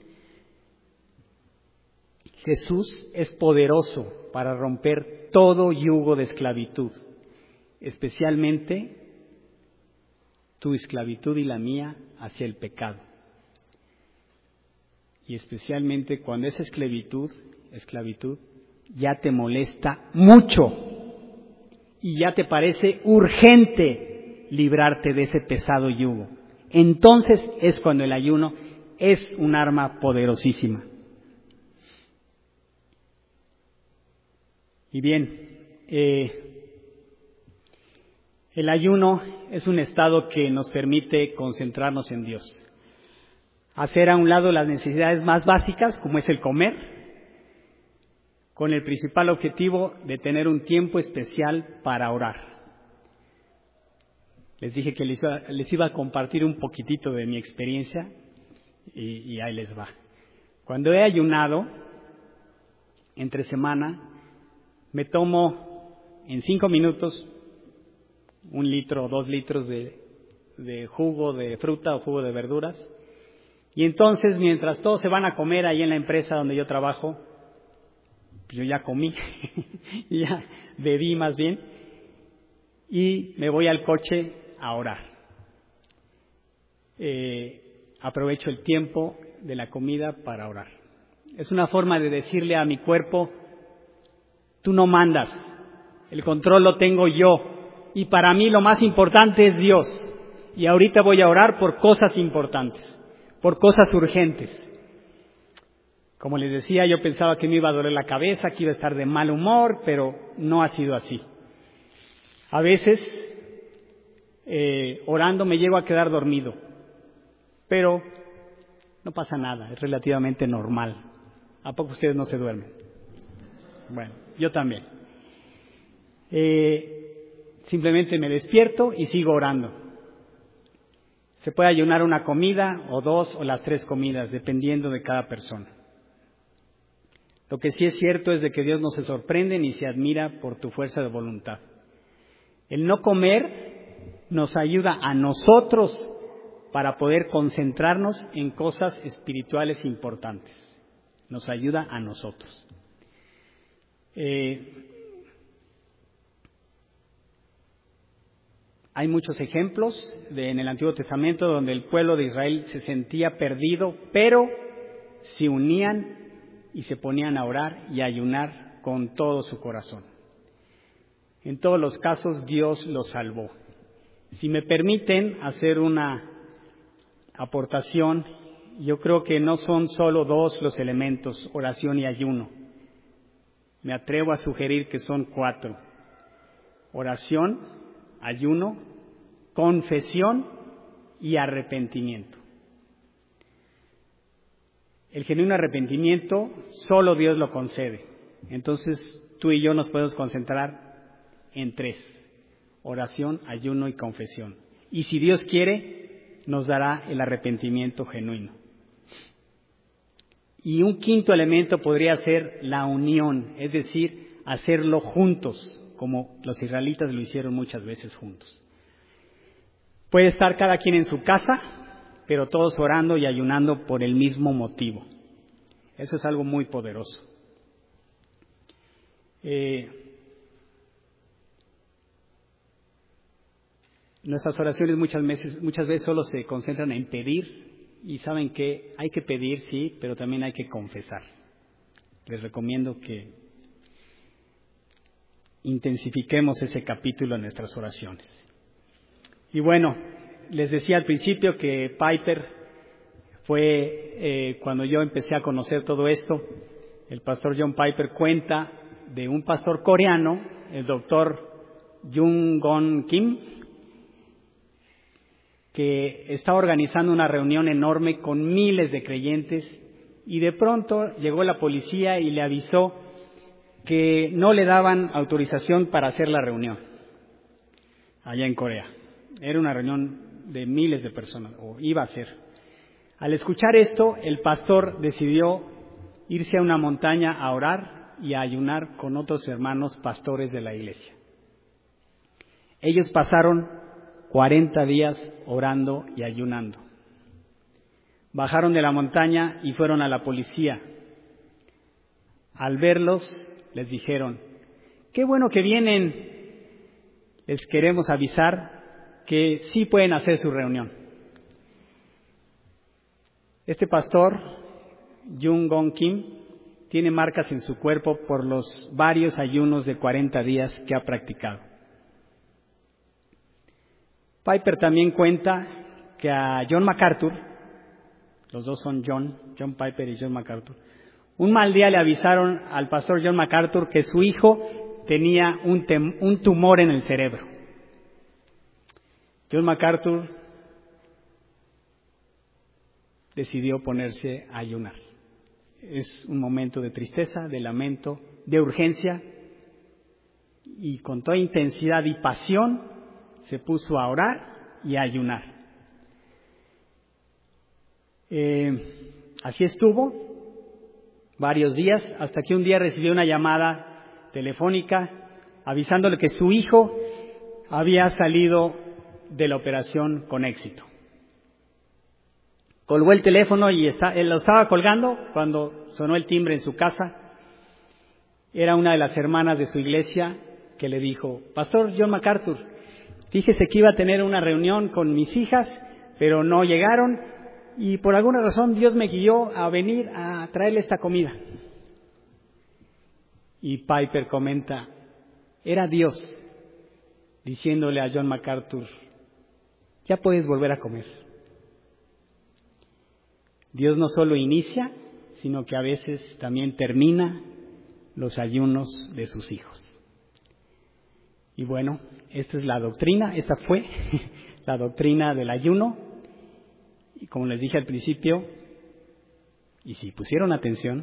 Jesús es poderoso para romper todo yugo de esclavitud, especialmente tu esclavitud y la mía hacia el pecado. Y especialmente cuando esa esclavitud, esclavitud ya te molesta mucho y ya te parece urgente librarte de ese pesado yugo. Entonces es cuando el ayuno es un arma poderosísima. Y bien, eh, el ayuno es un estado que nos permite concentrarnos en Dios. Hacer a un lado las necesidades más básicas, como es el comer, con el principal objetivo de tener un tiempo especial para orar. Les dije que les iba, les iba a compartir un poquitito de mi experiencia y, y ahí les va. Cuando he ayunado, entre semana, me tomo en cinco minutos un litro o dos litros de, de jugo de fruta o jugo de verduras. Y entonces, mientras todos se van a comer ahí en la empresa donde yo trabajo, yo ya comí, ya bebí más bien, y me voy al coche a orar. Eh, aprovecho el tiempo de la comida para orar. Es una forma de decirle a mi cuerpo, tú no mandas, el control lo tengo yo, y para mí lo más importante es Dios. Y ahorita voy a orar por cosas importantes, por cosas urgentes. Como les decía, yo pensaba que me iba a doler la cabeza, que iba a estar de mal humor, pero no ha sido así. A veces, eh, orando me llego a quedar dormido, pero no pasa nada, es relativamente normal. ¿A poco ustedes no se duermen? Bueno, yo también. Eh, simplemente me despierto y sigo orando. Se puede ayunar una comida, o dos, o las tres comidas, dependiendo de cada persona. Lo que sí es cierto es de que Dios no se sorprende ni se admira por tu fuerza de voluntad. El no comer nos ayuda a nosotros para poder concentrarnos en cosas espirituales importantes. Nos ayuda a nosotros. Eh, hay muchos ejemplos de, en el Antiguo Testamento donde el pueblo de Israel se sentía perdido, pero se unían y se ponían a orar y a ayunar con todo su corazón. En todos los casos Dios los salvó. Si me permiten hacer una aportación, yo creo que no son solo dos los elementos, oración y ayuno. Me atrevo a sugerir que son cuatro. Oración, ayuno, confesión y arrepentimiento. El genuino arrepentimiento solo Dios lo concede. Entonces tú y yo nos podemos concentrar en tres: oración, ayuno y confesión. Y si Dios quiere, nos dará el arrepentimiento genuino. Y un quinto elemento podría ser la unión, es decir, hacerlo juntos, como los israelitas lo hicieron muchas veces juntos. Puede estar cada quien en su casa, pero todos orando y ayunando por el mismo motivo. Eso es algo muy poderoso. Eh, nuestras oraciones muchas veces, muchas veces solo se concentran en pedir, y saben que hay que pedir, sí, pero también hay que confesar. Les recomiendo que intensifiquemos ese capítulo en nuestras oraciones. Y bueno, les decía al principio que Piper fue, eh, cuando yo empecé a conocer todo esto, el pastor John Piper cuenta de un pastor coreano, el doctor Jung Gon Kim, que estaba organizando una reunión enorme con miles de creyentes, y de pronto llegó la policía y le avisó que no le daban autorización para hacer la reunión allá en Corea. Era una reunión de miles de personas, o iba a ser. Al escuchar esto, el pastor decidió irse a una montaña a orar y a ayunar con otros hermanos pastores de la iglesia. Ellos pasaron cuarenta días orando y ayunando. Bajaron de la montaña y fueron a la policía. Al verlos, les dijeron: qué bueno que vienen, les queremos avisar que sí pueden hacer su reunión. Este pastor, Jung Gon Kim, tiene marcas en su cuerpo por los varios ayunos de cuarenta días que ha practicado. Piper también cuenta que a John MacArthur, los dos son John, John Piper y John MacArthur, un mal día le avisaron al pastor John MacArthur que su hijo tenía un, tem- un tumor en el cerebro. John MacArthur decidió ponerse a ayunar. Es un momento de tristeza, de lamento, de urgencia, y con toda intensidad y pasión se puso a orar y a ayunar. Eh, así estuvo varios días, hasta que un día recibió una llamada telefónica avisándole que su hijo había salido de la operación con éxito. Colgó el teléfono y está, él lo estaba colgando cuando sonó el timbre en su casa. Era una de las hermanas de su iglesia que le dijo: Pastor John MacArthur, fíjese que iba a tener una reunión con mis hijas, pero no llegaron y por alguna razón Dios me guió a venir a traerle esta comida. Y Piper comenta: era Dios diciéndole a John MacArthur: ya puedes volver a comer. Dios no solo inicia, sino que a veces también termina los ayunos de sus hijos. Y bueno, esta es la doctrina, esta fue la doctrina del ayuno. Y como les dije al principio, y si pusieron atención,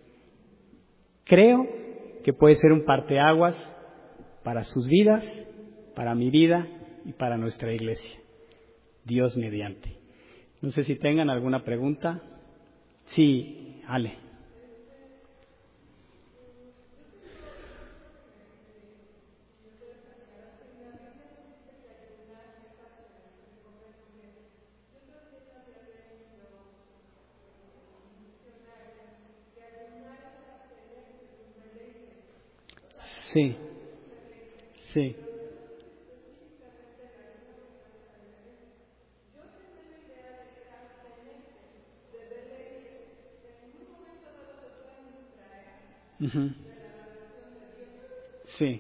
creo que puede ser un parteaguas para sus vidas, para mi vida y para nuestra iglesia. Dios mediante. No sé si tengan alguna pregunta. Sí, Ale. Sí, sí. Uh-huh. Sí.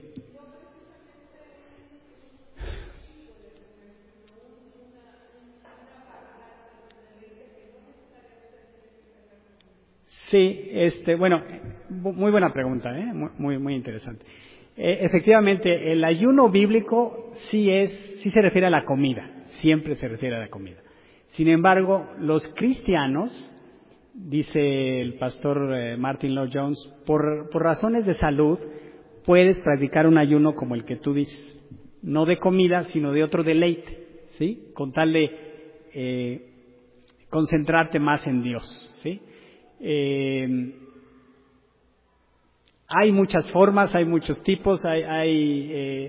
Sí, este, bueno, muy buena pregunta, ¿eh? Muy, muy, muy interesante. Eh, efectivamente, el ayuno bíblico sí es, sí se refiere a la comida, siempre se refiere a la comida. Sin embargo, los cristianos, dice el pastor eh, Martin Lloyd Jones, por, por razones de salud, puedes practicar un ayuno como el que tú dices, no de comida, sino de otro deleite, ¿sí? Con tal de eh, concentrarte más en Dios, ¿sí? Eh, hay muchas formas, hay muchos tipos, hay, hay eh,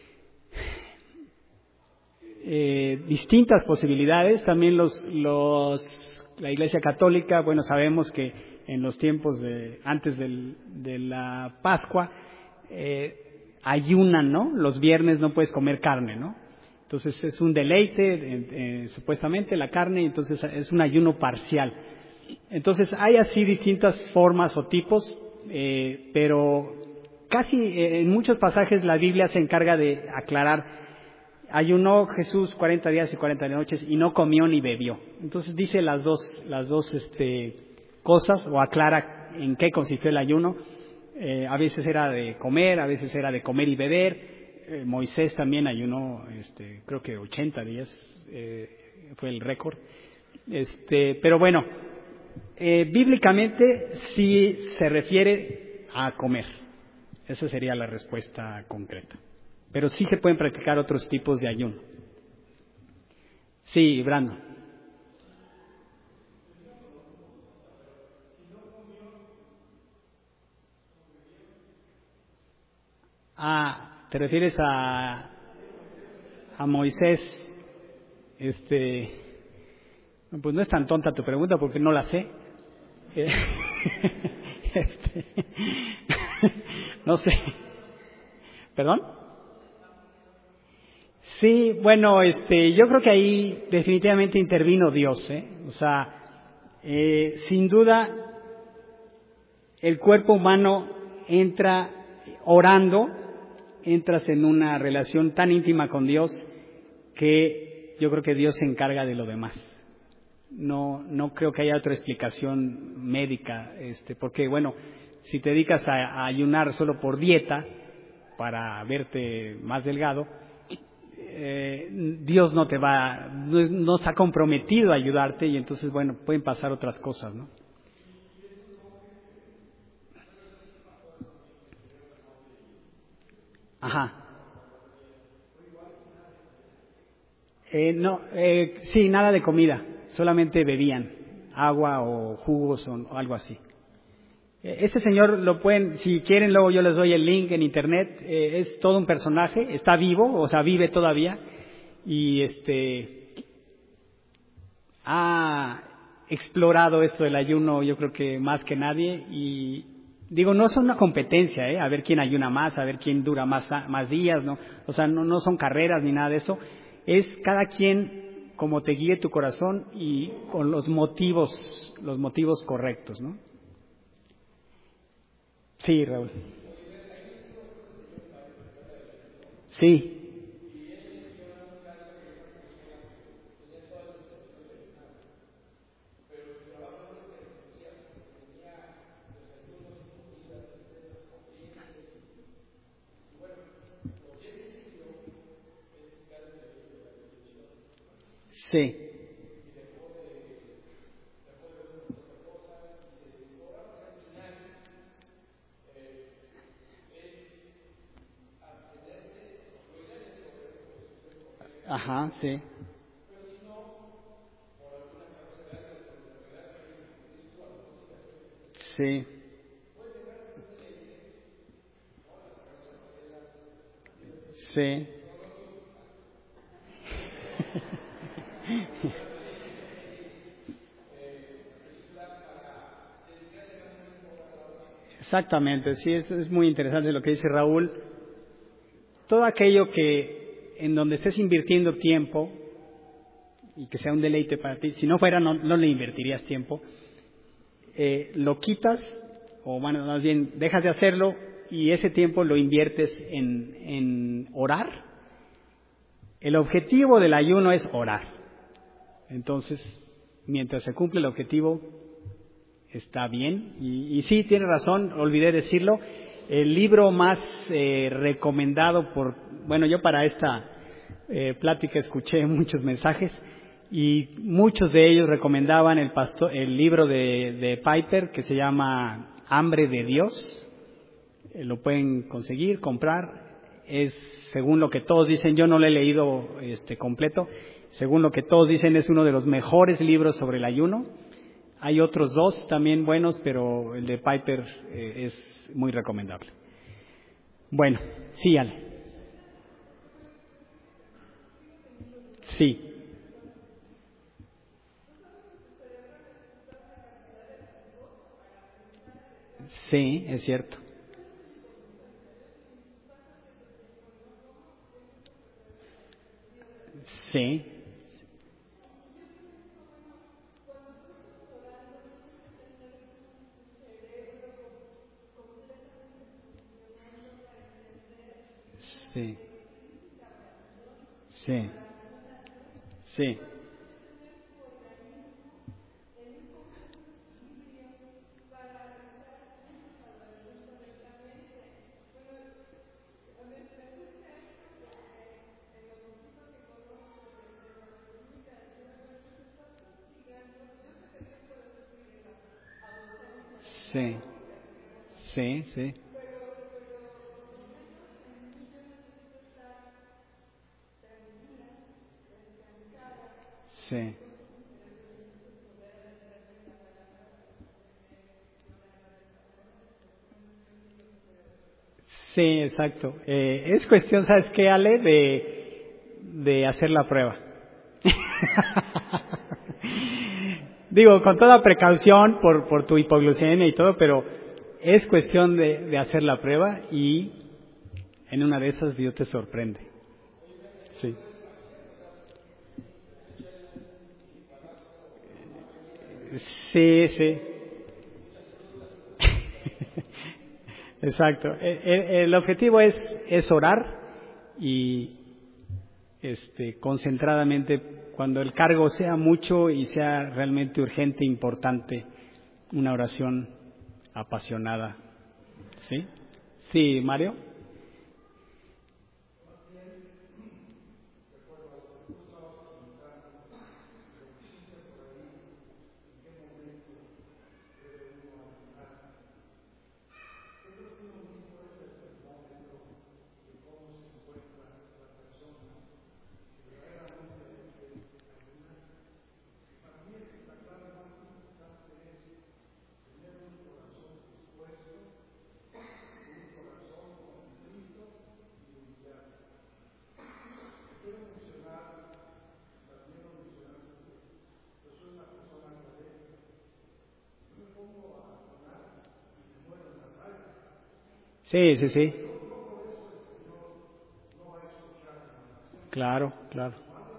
eh, distintas posibilidades. También los, los, la Iglesia Católica, bueno, sabemos que en los tiempos de antes del, de la Pascua eh, ayunan, ¿no? Los viernes no puedes comer carne, ¿no? Entonces es un deleite, eh, eh, supuestamente la carne, entonces es un ayuno parcial. Entonces hay así distintas formas o tipos, eh, pero casi eh, en muchos pasajes la Biblia se encarga de aclarar: ayunó Jesús cuarenta días y cuarenta noches y no comió ni bebió. Entonces dice las dos, las dos este, cosas, o aclara en qué consistió el ayuno. Eh, a veces era de comer, a veces era de comer y beber. Eh, Moisés también ayunó, este, creo que ochenta días, eh, fue el récord. Este, pero bueno, eh, bíblicamente sí se refiere a comer. Esa sería la respuesta concreta. Pero sí se pueden practicar otros tipos de ayuno. Sí, Brando. Ah, ¿te refieres a, a Moisés? Este, pues no es tan tonta tu pregunta porque no la sé. Este, no sé. ¿Perdón? Sí, bueno, este, yo creo que ahí definitivamente intervino Dios, ¿eh? O sea, eh, sin duda, el cuerpo humano entra orando, entras en una relación tan íntima con Dios que yo creo que Dios se encarga de lo demás. No, no creo que haya otra explicación médica, este, porque bueno, si te dedicas a, a ayunar solo por dieta para verte más delgado, eh, Dios no te va, no, no está comprometido a ayudarte y entonces bueno, pueden pasar otras cosas, ¿no? Ajá. Eh, no, eh, sí, nada de comida, solamente bebían agua o jugos o, o algo así. Eh, este señor lo pueden, si quieren, luego yo les doy el link en internet. Eh, es todo un personaje, está vivo, o sea, vive todavía. Y este, ah, explorado esto del ayuno, yo creo que más que nadie, y digo, no son una competencia, ¿eh? A ver quién ayuna más, a ver quién dura más, más días, ¿no? O sea, no, no son carreras ni nada de eso. Es cada quien como te guíe tu corazón y con los motivos, los motivos correctos, ¿no? Sí, Raúl. Sí. Sí. Ajá, sí. Sí. Sí. Exactamente, sí, es, es muy interesante lo que dice Raúl. Todo aquello que en donde estés invirtiendo tiempo y que sea un deleite para ti, si no fuera no, no le invertirías tiempo, eh, lo quitas o bueno, más bien dejas de hacerlo y ese tiempo lo inviertes en, en orar. El objetivo del ayuno es orar. Entonces, mientras se cumple el objetivo, está bien. Y, y sí, tiene razón, olvidé decirlo. El libro más eh, recomendado por, bueno, yo para esta eh, plática escuché muchos mensajes y muchos de ellos recomendaban el, pastor, el libro de, de Piper que se llama Hambre de Dios. Eh, lo pueden conseguir, comprar. Es, según lo que todos dicen, yo no lo he leído este, completo, según lo que todos dicen es uno de los mejores libros sobre el ayuno. Hay otros dos también buenos, pero el de Piper eh, es muy recomendable. Bueno, sí, Ale. Sí. Sí, es cierto. Sí. Sí. Sí. Sí. Sí. Sí, sí. Sí. Sí, exacto. Eh, es cuestión, ¿sabes qué, Ale? De, de hacer la prueba. Digo, con toda precaución por, por tu hipoglucemia y todo, pero es cuestión de, de hacer la prueba y en una de esas Dios te sorprende. Sí. Sí, sí. Exacto. El, el- el objetivo es, es orar y este, concentradamente, cuando el cargo sea mucho y sea realmente urgente, importante, una oración apasionada. ¿Sí? Sí, Mario. Sí, sí, sí. Claro, claro.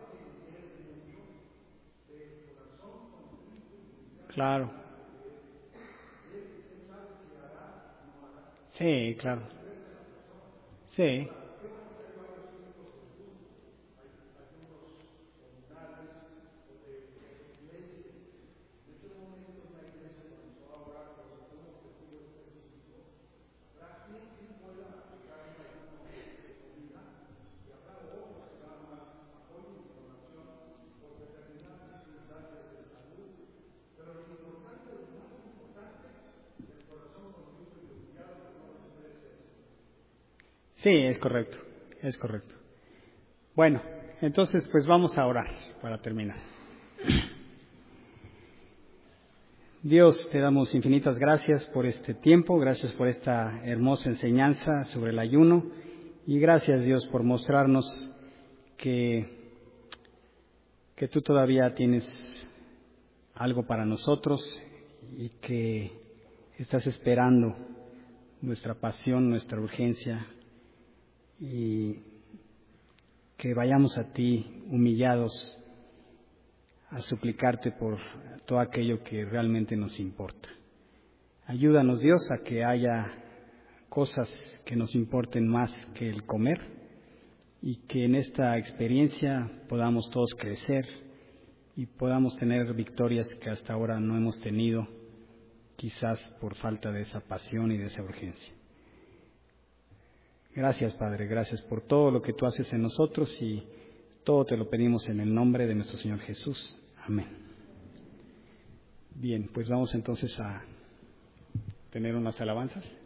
Claro. Sí, claro. Sí, sí, es correcto, es correcto. Bueno, entonces pues vamos a orar para terminar. Dios, te damos infinitas gracias por este tiempo, gracias por esta hermosa enseñanza sobre el ayuno y gracias, Dios, por mostrarnos que, que tú todavía tienes algo para nosotros y que estás esperando nuestra pasión, nuestra urgencia y que vayamos a ti humillados a suplicarte por todo aquello que realmente nos importa. Ayúdanos, Dios, a que haya cosas que nos importen más que el comer y que en esta experiencia podamos todos crecer y podamos tener victorias que hasta ahora no hemos tenido, quizás por falta de esa pasión y de esa urgencia. Gracias, Padre, gracias por todo lo que tú haces en nosotros y todo te lo pedimos en el nombre de nuestro Señor Jesús. Amén. Bien, pues vamos entonces a tener unas alabanzas.